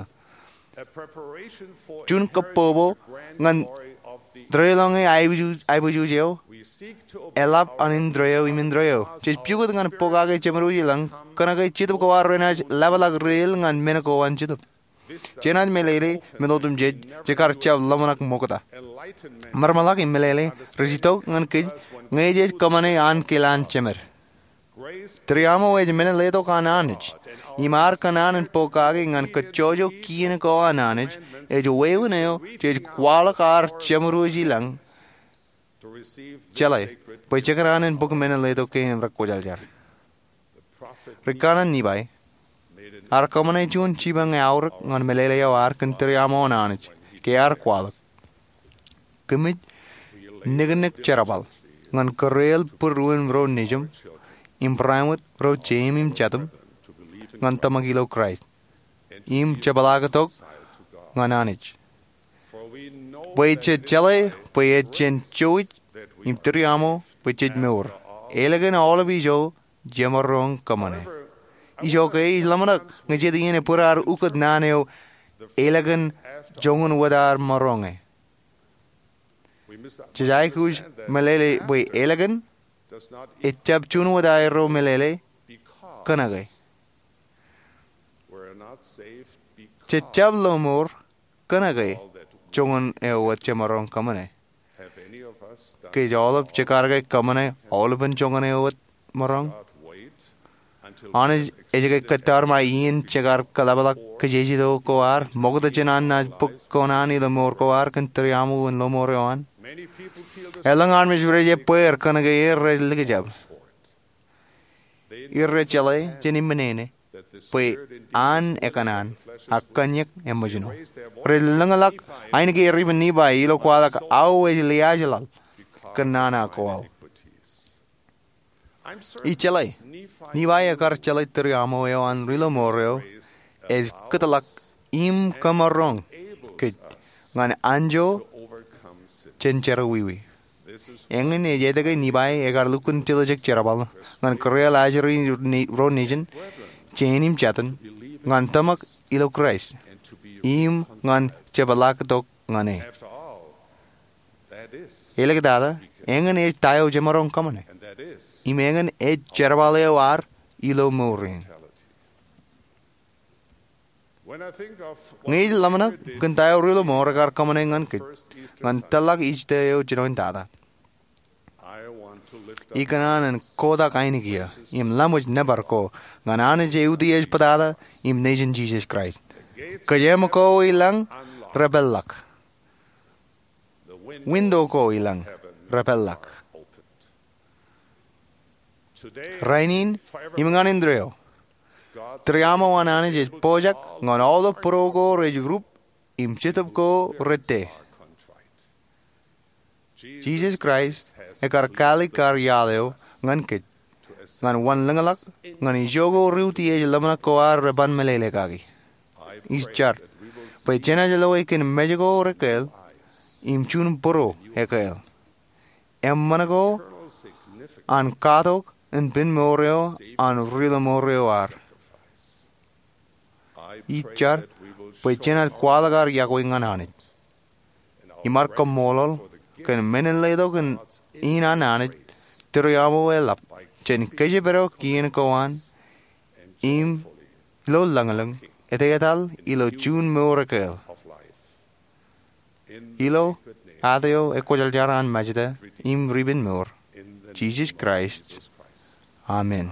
Jun kapobo, ngan drelange aibuju, elap anin dreo imindreo. Just pugut ngan pogage chemarujilang, kanagay chitub ko arrenaj, levelag rail ngan menako an chitub. Chenaj melele, menotum jed, jekar chav lamanak mokota. Marmalak imelele, rejitok ngan kid, ngaje kamane an kilan chemer. Triamo ej meneleto kananich. Imar kanan and pokage ngan kachojo kien ko ananich, ej weweneo, jej kwalakar chemruji lang. Chalai, poi chekaran and book meneleto kain rakojaljar. Rikanan nibai. Ar kamane chun chibang aur ngan meleleo ar kantriamo ananich, ke ar kwalak. Kumit niganik cherabal, ngan karel purruin ro nijum, imprimut ro chemim chatum, ngan tamagilo Christ, im chabalagatok, ngan anich. Poiche chale, poichen chuit, im triamo, poichet meur, elegan all of ijo, jemarong kamane. Ijo ke islamanak, ngajediene purar ukad naneo, elegan jongun wadar maronge. Jai kuj melele boy elegan, it chab chun wadairo melele, kanagay. Chechab lomor, kanagay, chongan eo chemarong kamane. Ke jolab chekargay kamane, all of an chongan eo marong. Anaj ejagay katar ma iin chegar kalabala kajejido koar, mogda chenan na puk konani lomor koar, kantriamu and lomoreon. Elangan mis vreje puer kanage irre ligajab. Irre chale jeni menene. Pue an ekanan akanyak emojino. Re langalak ainge irriben niba ilo kwalak au ejliajalal kanana koal. I chale niba ekar chale triamo eo an rilo moreo es katalak im kamarong kit ngan anjo chenchera wiwi. Engin ejedagay nibay egarlukun tilajek cherabal ngan korea lajeri ro nijen chenim chatan ngan tamak ilo Christ im ngan chebalak tok ngane eleg dada engin e tayo jemarong kamane im engin e cherabale war ilo morin ngi lamana kun tayo rilo moragar kamane ngan kit ngan talak ijtayo jeroin dada Ikanan and Kodak Einigia, im lamuj nebar ko, ganane jeudi ej padada, im nation Jesus Christ. Kajemo ko ilang, rebellak. Window ko ilang, rebellak. Rainin, im ganindreo. Triamo anane ej pojak, ngan all the progo rej group, im chitab ko rete. Jesus Christ, ekar kali kar yaleo, ngan kit. Ngan wan langalak, ngan ijogo riuti ej lamana koar reban melele kagi. Is char. Pai chena jalo ekin mejago rekel, im chun poro ekel. Em manago, an katok, en bin moreo, an rila moreo ar. Is char. Pai chena kwalagar yago ingan hanit. Imar kam molol, kan menen ledo kan ina nanit triamo elap chen keje pero kien koan im lo langalang etegatal ilo chun morakel ilo adeo ekwajal jaran majda im riben mor Jesus Christ amen.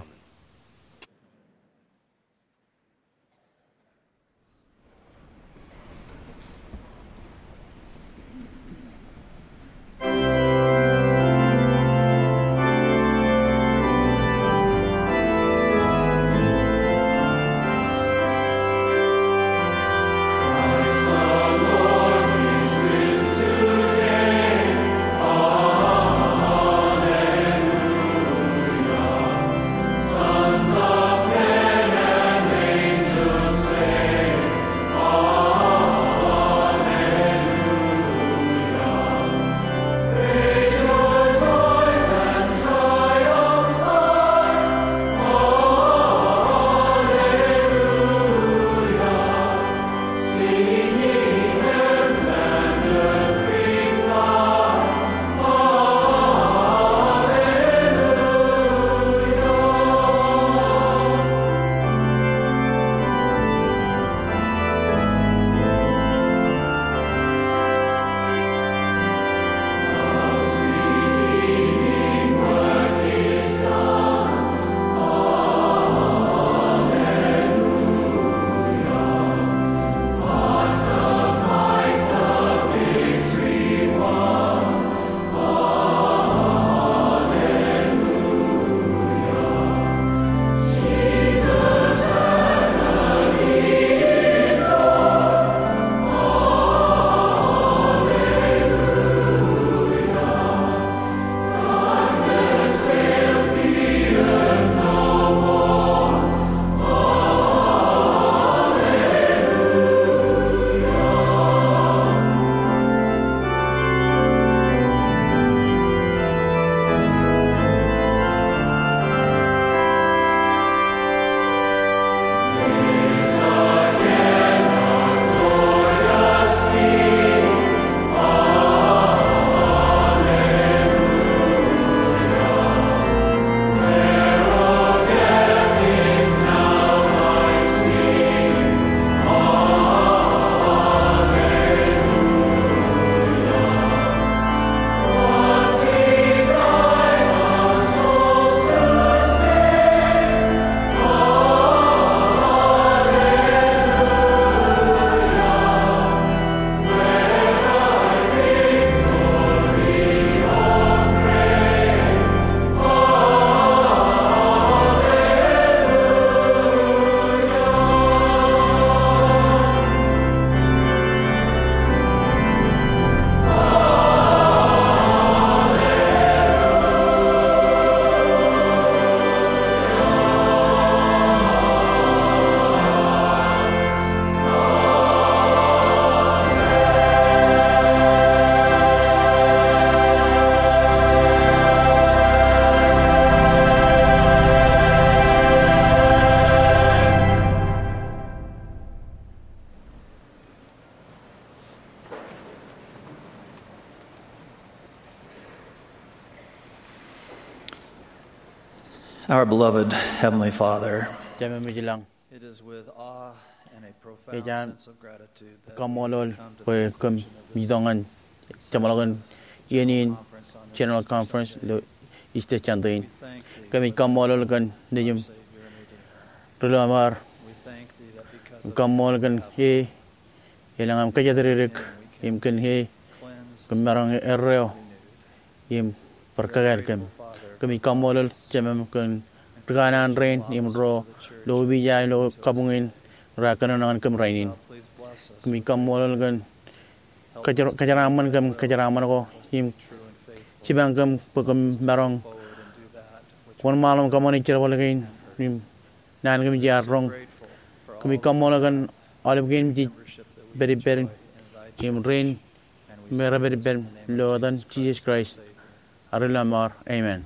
Our beloved Heavenly Father, Jame mi jilang. it is with awe and a profound Kejan sense of gratitude that kamolol we kem midongan jamalagan yenin general conference lo iste chandain kami kamolol kan niyum rulamar kamol kan he yelangam kajadririk imkan he kemarang erreo im perkagal kem kami kamolol jamam kan Raganan rain imro lo bijay lo kabungin rakanan nangan kem rainin kami kamolol kan kajaraman kam kajaraman ko im sibang kam pagam marong wan malam kamani cerwalagain im nan kam jarong kami kamolol kan olive game ji beri beri im rain mera beri beri lo dan Jesus Christ arilamar amen.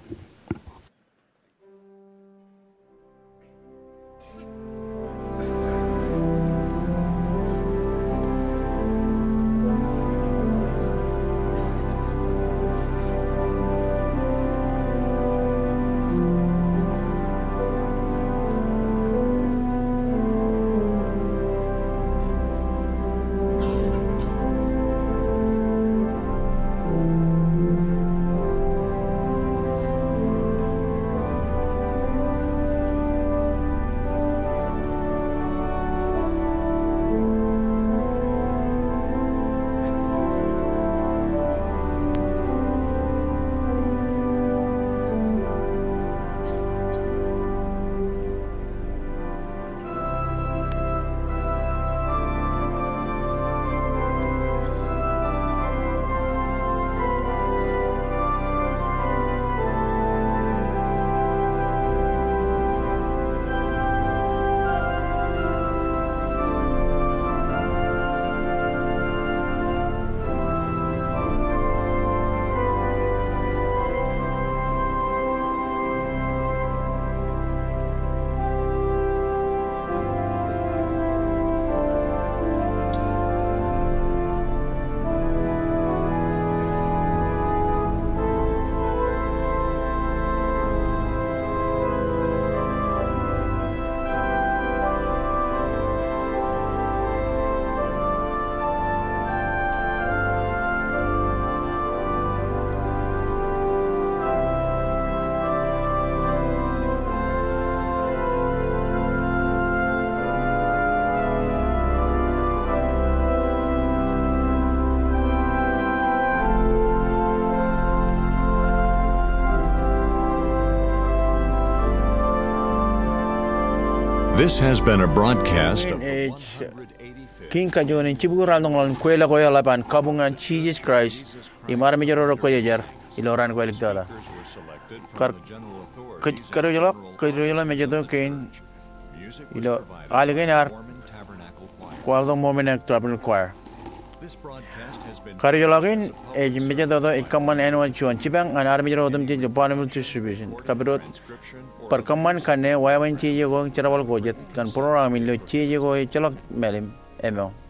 This has been a broadcast of King Kajon in Chiburan on Quela Goyalapan, Kabungan, Jesus Christ, Imar Major Koyajar, Iloran Guadala. Cariola, Cariola Major King, Ilo Alleganar, Qualdo Moment Trouble Choir. Carriologin, a major a common annual chuan chibang and army of them did the bottom distribution. Cabot per common cane, why when Chigo, Travel Gojet, can program in Luchi, Chelok Melim, Emo.